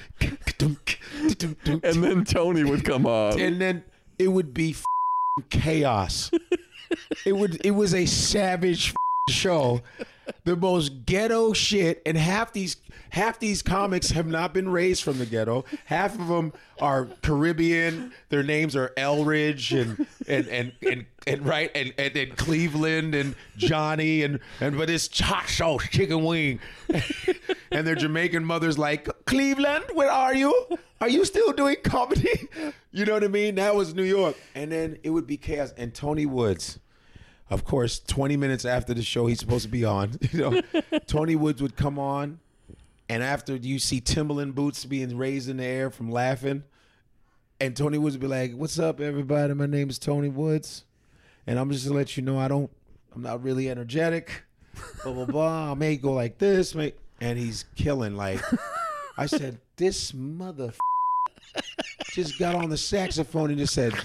And then Tony would come on. And then it would be chaos. It would. It was a savage show, the most ghetto shit. And half these half these comics have not been raised from the ghetto. Half of them are Caribbean. Their names are Elridge and and and and, and right and, and and Cleveland and Johnny and and but it's hot sauce chicken wing. And their Jamaican mother's like, Cleveland, where are you? Are you still doing comedy? You know what I mean? That was New York. And then it would be chaos. And Tony Woods, of course, twenty minutes after the show he's supposed to be on, you know, Tony Woods would come on. And after you see Timberland boots being raised in the air from laughing, and Tony Woods would be like, what's up, everybody? My name is Tony Woods. And I'm just to let you know, I don't, I'm not really energetic. Blah, blah, blah. I may go like this, mate. And he's killing. Like, I said, this mother just got on the saxophone and just said,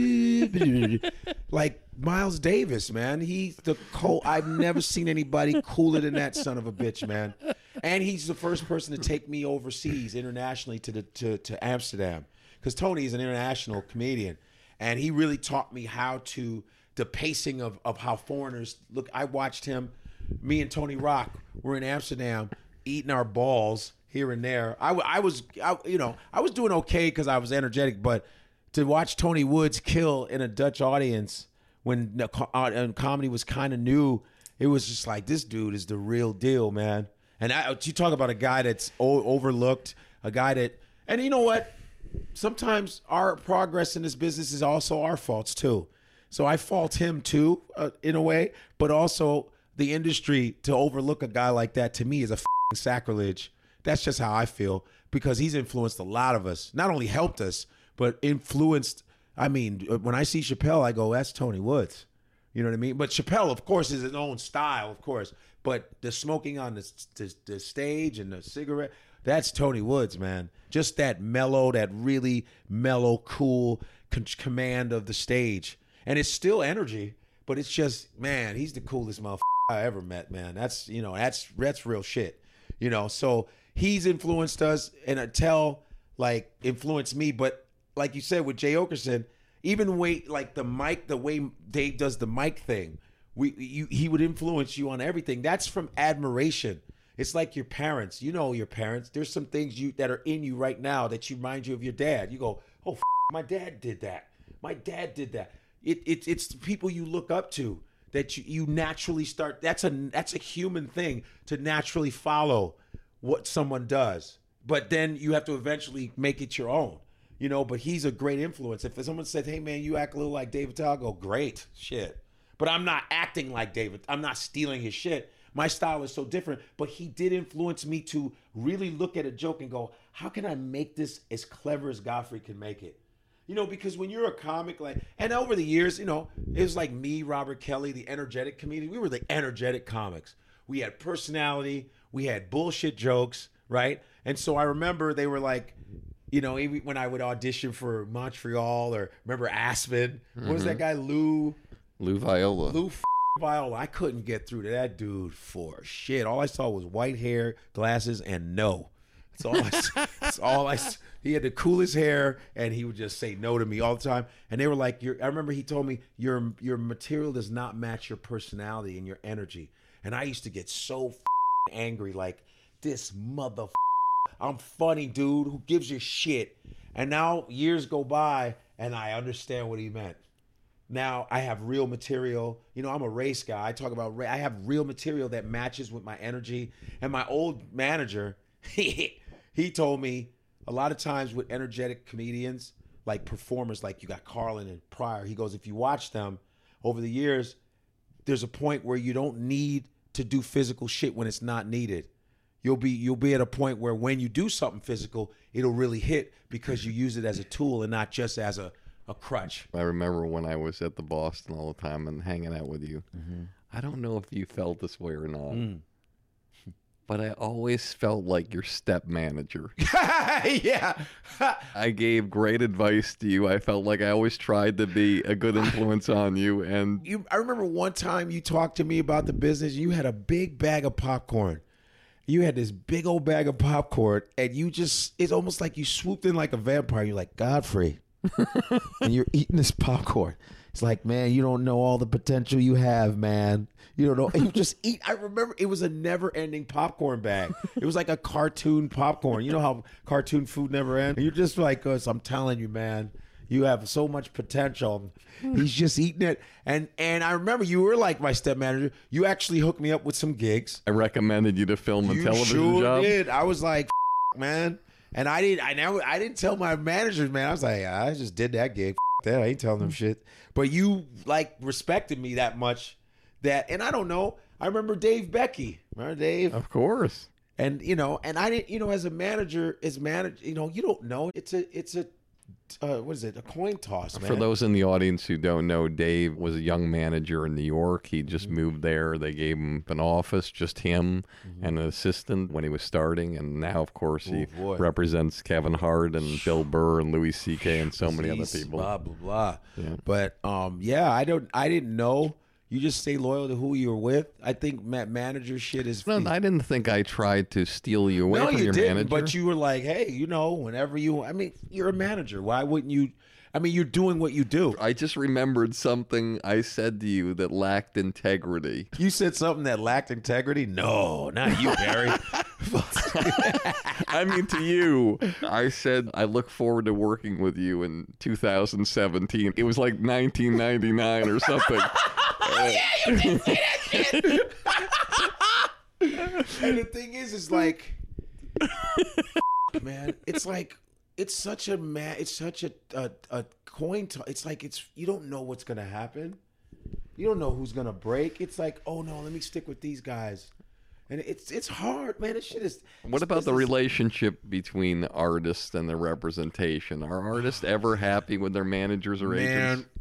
like Miles Davis, man. He's the cool. I've never seen anybody cooler than that son of a bitch, man. And he's the first person to take me overseas, internationally, to the to, to Amsterdam, because Tony is an international comedian, and he really taught me how to the pacing of of how foreigners look. I watched him. Me and Tony Rock were in Amsterdam eating our balls here and there. I, I was, I, you know, I was doing okay because I was energetic, but to watch Tony Woods kill in a Dutch audience when the co- uh, comedy was kind of new, it was just like, this dude is the real deal, man. And I, you talk about a guy that's o- overlooked, a guy that, and you know what? Sometimes our progress in this business is also our faults too. So I fault him too, uh, in a way, but also the industry to overlook a guy like that to me is a f***ing sacrilege. That's just how I feel, because he's influenced a lot of us. Not only helped us, but influenced. I mean, when I see Chappelle, I go, that's Tony Woods. You know what I mean? But Chappelle, of course, is his own style, of course. But the smoking on the, the, the stage and the cigarette, that's Tony Woods, man. Just that mellow, that really mellow, cool con- command of the stage. And it's still energy, but it's just, man, he's the coolest motherfucker I ever met, man. That's, you know, that's that's real shit. You know, so he's influenced us, and Attell, like, influenced me. But like you said with Jay Oakerson, even the way, like, the mic, the way Dave does the mic thing, we you, he would influence you on everything. That's from admiration. It's like your parents. You know your parents. There's some things you that are in you right now that you remind you of your dad. You go, oh, f- my dad did that. My dad did that. It, it it's the people you look up to that you, you naturally start. That's a that's a human thing to naturally follow what someone does. But then you have to eventually make it your own. You know, but he's a great influence. If someone said, hey, man, you act a little like David Attell, I go, great, shit. But I'm not acting like David. I'm not stealing his shit. My style is so different. But he did influence me to really look at a joke and go, how can I make this as clever as Godfrey can make it? You know, because when you're a comic, like, and over the years, you know, it was like me, Robert Kelly, the energetic comedian. We were the energetic comics. We had personality. We had bullshit jokes, right? And so I remember they were like, you know, when I would audition for Montreal, or remember Aspen, mm-hmm. What was that guy, Lou? Lou Viola. Lou f- Viola. I couldn't get through to that dude for shit. All I saw was white hair, glasses, and no. That's all I That's all I He had the coolest hair, and he would just say no to me all the time. And they were like, "Your." I remember he told me, your your material does not match your personality and your energy. And I used to get so f- angry, like, this mother. I'm funny, dude. Who gives a shit? And now years go by, and I understand what he meant. Now I have real material. You know, I'm a race guy. I talk about race. I have real material that matches with my energy. And my old manager, he, he told me a lot of times with energetic comedians, like performers, like you got Carlin and Pryor, he goes, if you watch them over the years, there's a point where you don't need to do physical shit when it's not needed. You'll be you'll be at a point where when you do something physical, it'll really hit because you use it as a tool and not just as a, a crutch. I remember when I was at the Boston all the time and hanging out with you. Mm-hmm. I don't know if you felt this way or not, mm. but I always felt like your step manager. Yeah. I gave great advice to you. I felt like I always tried to be a good influence on you. And you, I remember one time you talked to me about the business. You had a big bag of popcorn. You had this big old bag of popcorn, and you just, it's almost like you swooped in like a vampire. You're like, Godfrey. And you're eating this popcorn. It's like, man, you don't know all the potential you have, man. You don't know. And you just eat. I remember it was a never-ending popcorn bag. It was like a cartoon popcorn. You know how cartoon food never ends? And you're just like us. I'm telling you, man. You have so much potential. He's just eating it. And and I remember you were like my step manager. You actually hooked me up with some gigs. I recommended you to film a you television sure job. Did. I was like, man. And I didn't I never I didn't tell my managers, man. I was like, I just did that gig. That I ain't telling them shit. But you like respected me that much that, and I don't know. I remember Dave Becky. Remember Dave? Of course. And you know, and I didn't, you know, as a manager, as manager, you know, you don't know. It's a it's a Uh, what is it? A coin toss, man. For those in the audience who don't know, Dave was a young manager in New York. He just mm-hmm. moved there. They gave him an office, just him mm-hmm. and an assistant when he was starting. And now, of course, he Ooh, represents Kevin Hart and Bill Burr and Louis C K and so many other people. Blah blah blah. Yeah. But um, yeah, I don't. I didn't know. You just stay loyal to who you're with. I think manager shit is. No, I didn't think I tried to steal you away no, from you your didn't, manager. But you were like, hey, you know, whenever you. I mean, you're a manager. Why wouldn't you? I mean, you're doing what you do. I just remembered something I said to you that lacked integrity. You said something that lacked integrity? No, not you, Barry. I mean, to you. I said, I look forward to working with you in two thousand seventeen. It was like nineteen ninety-nine or something. Oh, yeah, you did say that shit. And the thing is, is like, man, it's like, it's such a man, it's such a a, a coin toss. It's like, it's, you don't know what's gonna happen. You don't know who's gonna break. It's like, oh no, let me stick with these guys. And it's it's hard, man. This shit is. What about the relationship between artists and their representation? Are artists ever happy with their managers or Man, agents?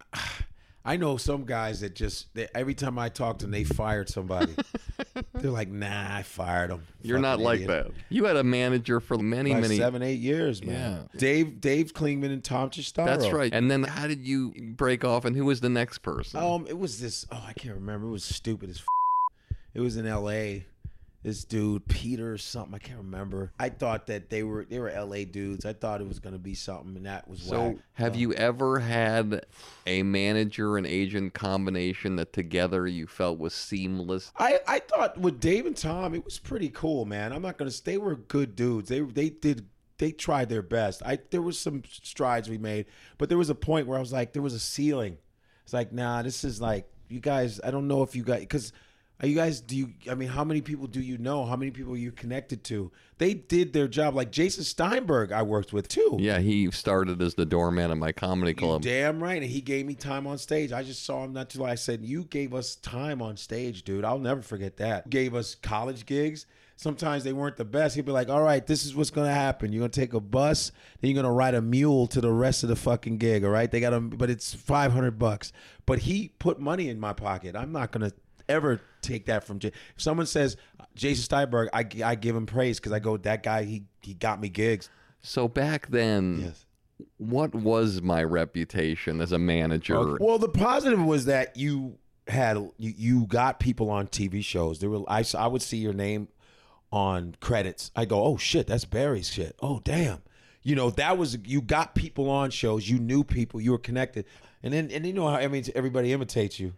I know some guys that just they, every time I talk to them, they fired somebody. They're like, nah, I fired them. You're not like that. You had a manager for many, Like many. seven, eight years, man. Yeah. Dave, Dave Klingman and Tom Chistaro. That's right. And then how did you break off, and who was the next person? Um, it was this. Oh, I can't remember. It was stupid as. F- it was in L A. This dude, Peter or something, I can't remember. I thought that they were they were L A dudes. I thought it was gonna be something, and that was So, whack. have Uh, you ever had a manager and agent combination that together you felt was seamless? I, I thought with Dave and Tom, it was pretty cool, man. I'm not gonna. They were good dudes. They they did they tried their best. I there was some strides we made, but there was a point where I was like, there was a ceiling. It's like, nah, this is like you guys. I don't know if you guys because. Are you guys, do you, I mean, how many people do you know? How many people are you connected to? They did their job. Like Jason Steinberg, I worked with too. Yeah, he started as the doorman at my comedy You club. damn right. And he gave me time on stage. I just saw him not too long. I said, you gave us time on stage, dude. I'll never forget that. Gave us college gigs. Sometimes they weren't the best. He'd be like, all right, this is what's going to happen. You're going to take a bus, then you're going to ride a mule to the rest of the fucking gig, all right? They got a, but it's five hundred bucks. But he put money in my pocket. I'm not going to ever take that from Jay. If someone says Jason Steinberg, I, I give him praise because I go, that guy, he he got me gigs. So back then, Yes. what was my reputation as a manager? Okay. Well, the positive was that you had you, you got people on T V shows. There were I, I would see your name on credits. I go, oh shit, that's Barry's shit. Oh damn. You know, that was you got people on shows, you knew people, you were connected. And then and you know how I mean everybody imitates you.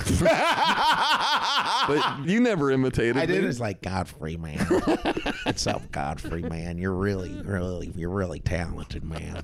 But you never imitated I did. me. It's like Godfrey, man. What's up, Godfrey, man? You're really, really, you're really talented, man.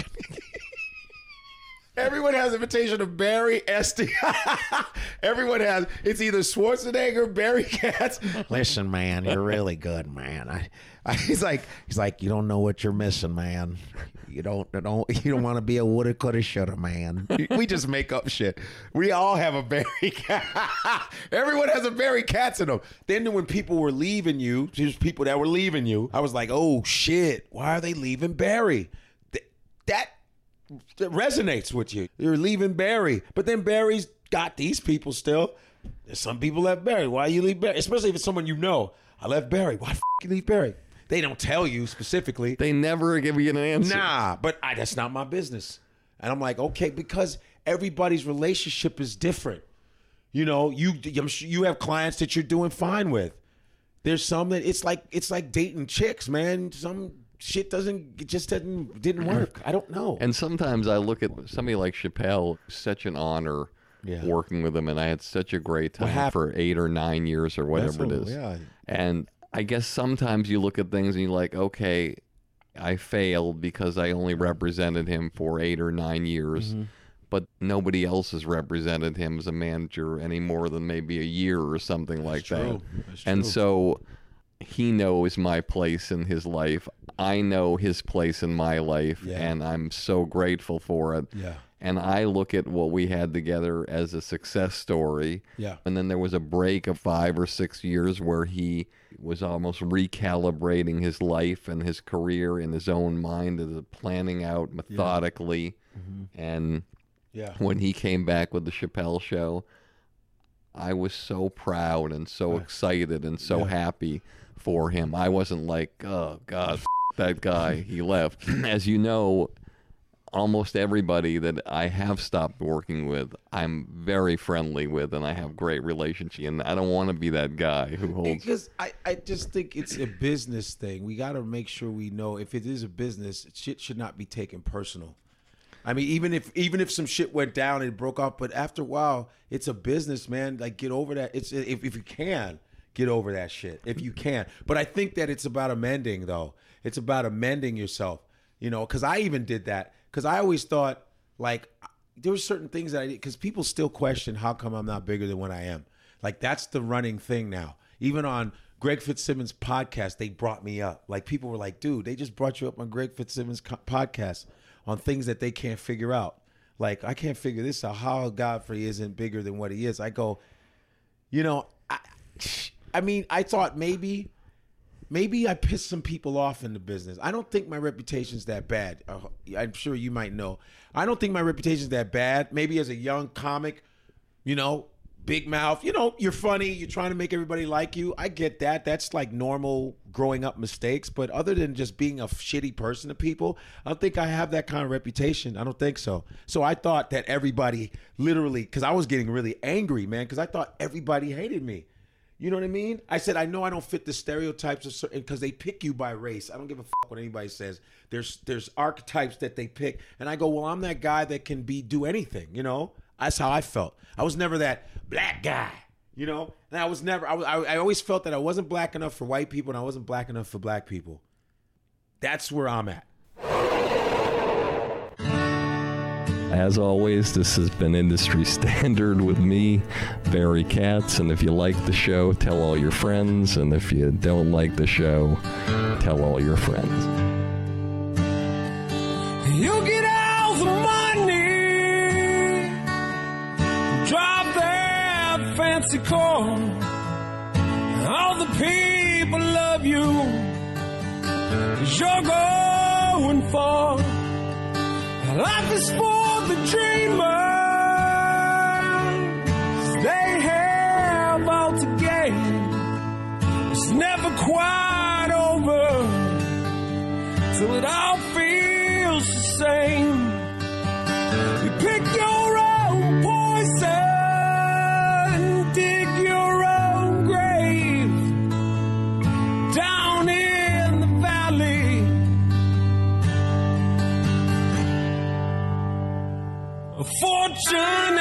Everyone has an imitation of Barry Esty. Everyone has. It's either Schwarzenegger, Barry Katz. Listen, man, you're really good, man. I, I, he's like, he's like, you don't know what you're missing, man. You don't, don't, you don't want to be a woulda, coulda, shoulda, man. We just make up shit. We all have a Barry Katz. Everyone has a Barry Katz in them. Then when people were leaving you, there's people that were leaving you. I was like, oh shit, why are they leaving Barry? Th- that. That resonates with you. You're leaving Barry, but then Barry's got these people still. There's some people left Barry. Why you leave Barry? Especially if it's someone you know. I left Barry. Why the f- you leave Barry? They don't tell you specifically. They never give you an answer. Nah, but I, that's not my business. And I'm like, okay, because everybody's relationship is different. You know, you I'm sure you have clients that you're doing fine with. There's some that it's like it's like dating chicks, man. Some shit doesn't it just didn't didn't work. I don't know. And sometimes I look at somebody like Chappelle, such an honor Yeah. working with him, and I had such a great time happened? for eight or nine years or whatever it That's is. a- yeah. And I guess sometimes you look at things and you're like, okay, I failed because I only represented him for eight or nine years. Mm-hmm. But nobody else has represented him as a manager any more than maybe a year or something like true. that. That's And true. so he knows my place in his life. I know his place in my life, Yeah. and I'm so grateful for it. Yeah. And I look at what we had together as a success story. Yeah. And then there was a break of five or six years where he was almost recalibrating his life and his career in his own mind, as planning out methodically. And Yeah. when he came back with the Chappelle Show, I was so proud and so excited and so Yeah. happy for him. I wasn't like, oh, God, f- that guy, he left. As you know, almost everybody that I have stopped working with, I'm very friendly with, and I have great relationship. And I don't want to be that guy who holds. Because I, I just think it's a business thing. We got to make sure we know if it is a business, shit should not be taken personal. I mean, even if even if some shit went down and it broke off, but after a while, it's a business, man. Like, get over that. It's if, if you can get over that shit, if you can. But I think that it's about amending, though. It's about amending yourself, you know. Because I even did that. Because I always thought, like, there were certain things that I did. Because people still question how come I'm not bigger than what I am. Like, that's the running thing now. Even on Greg Fitzsimmons' podcast, they brought me up. Like, people were like, dude, they just brought you up on Greg Fitzsimmons' co- podcast on things that they can't figure out. Like, I can't figure this out. How Godfrey isn't bigger than what he is. I go, you know, I, I mean, I thought maybe, maybe I pissed some people off in the business. I don't think my reputation's that bad. Uh, I'm sure you might know. I don't think my reputation's that bad. Maybe as a young comic, you know, big mouth, you know, you're funny, you're trying to make everybody like you. I get that. That's like normal growing up mistakes. But other than just being a shitty person to people, I don't think I have that kind of reputation. I don't think so. So I thought that everybody literally, because I was getting really angry, man, because I thought everybody hated me. You know what I mean? I said, I know I don't fit the stereotypes of certain, because they pick you by race. I don't give a fuck what anybody says. There's there's archetypes that they pick. And I go, well, I'm that guy that can be do anything, you know? That's how I felt. I was never that black guy, you know? And I was never, I, was, I, I always felt that I wasn't black enough for white people and I wasn't black enough for black people. That's where I'm at. As always, this has been Industry Standard with me, Barry Katz. And if you like the show, tell all your friends. And if you don't like the show, tell all your friends. You get all the money, drive that fancy car. All the people love you, 'cause you're going far. Life is for the dreamers, they have all to gain. It's never quite over till it all feels the same. You pick your own poison, dig your own grave down in the valley. A fortune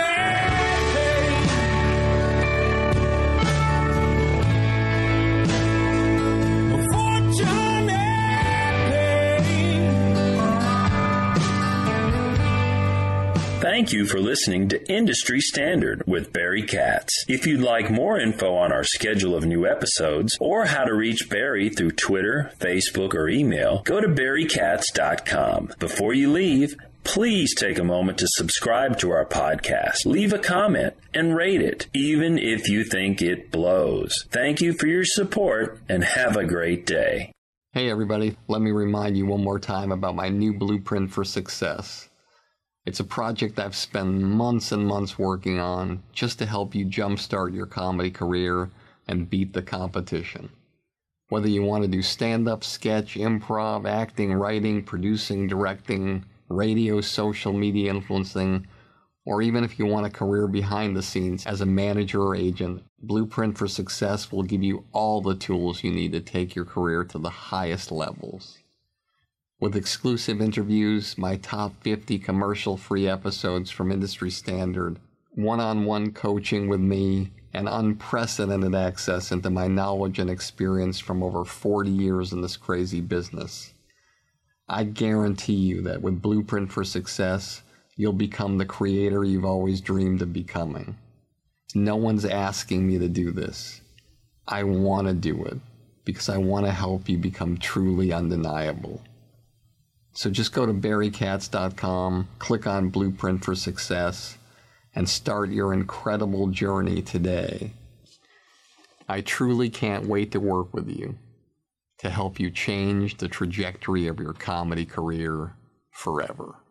Thank you for listening to Industry Standard with Barry Katz. If you'd like more info on our schedule of new episodes or how to reach Barry through Twitter, Facebook, or email, go to barry katz dot com. Before you leave, please take a moment to subscribe to our podcast, leave a comment, and rate it, even if you think it blows. Thank you for your support, and have a great day. Hey everybody, let me remind you one more time about my new Blueprint for Success. It's a project I've spent months and months working on just to help you jumpstart your comedy career and beat the competition. Whether you want to do stand-up, sketch, improv, acting, writing, producing, directing, radio, social media influencing, or even if you want a career behind the scenes as a manager or agent, Blueprint for Success will give you all the tools you need to take your career to the highest levels. With exclusive interviews, my top fifty commercial-free episodes from Industry Standard, one-on-one coaching with me, and unprecedented access into my knowledge and experience from over forty years in this crazy business. I guarantee you that with Blueprint for Success, you'll become the creator you've always dreamed of becoming. No one's asking me to do this. I want to do it because I want to help you become truly undeniable. So just go to barry katz dot com, click on Blueprint for Success, and start your incredible journey today. I truly can't wait to work with you to help you change the trajectory of your comedy career forever.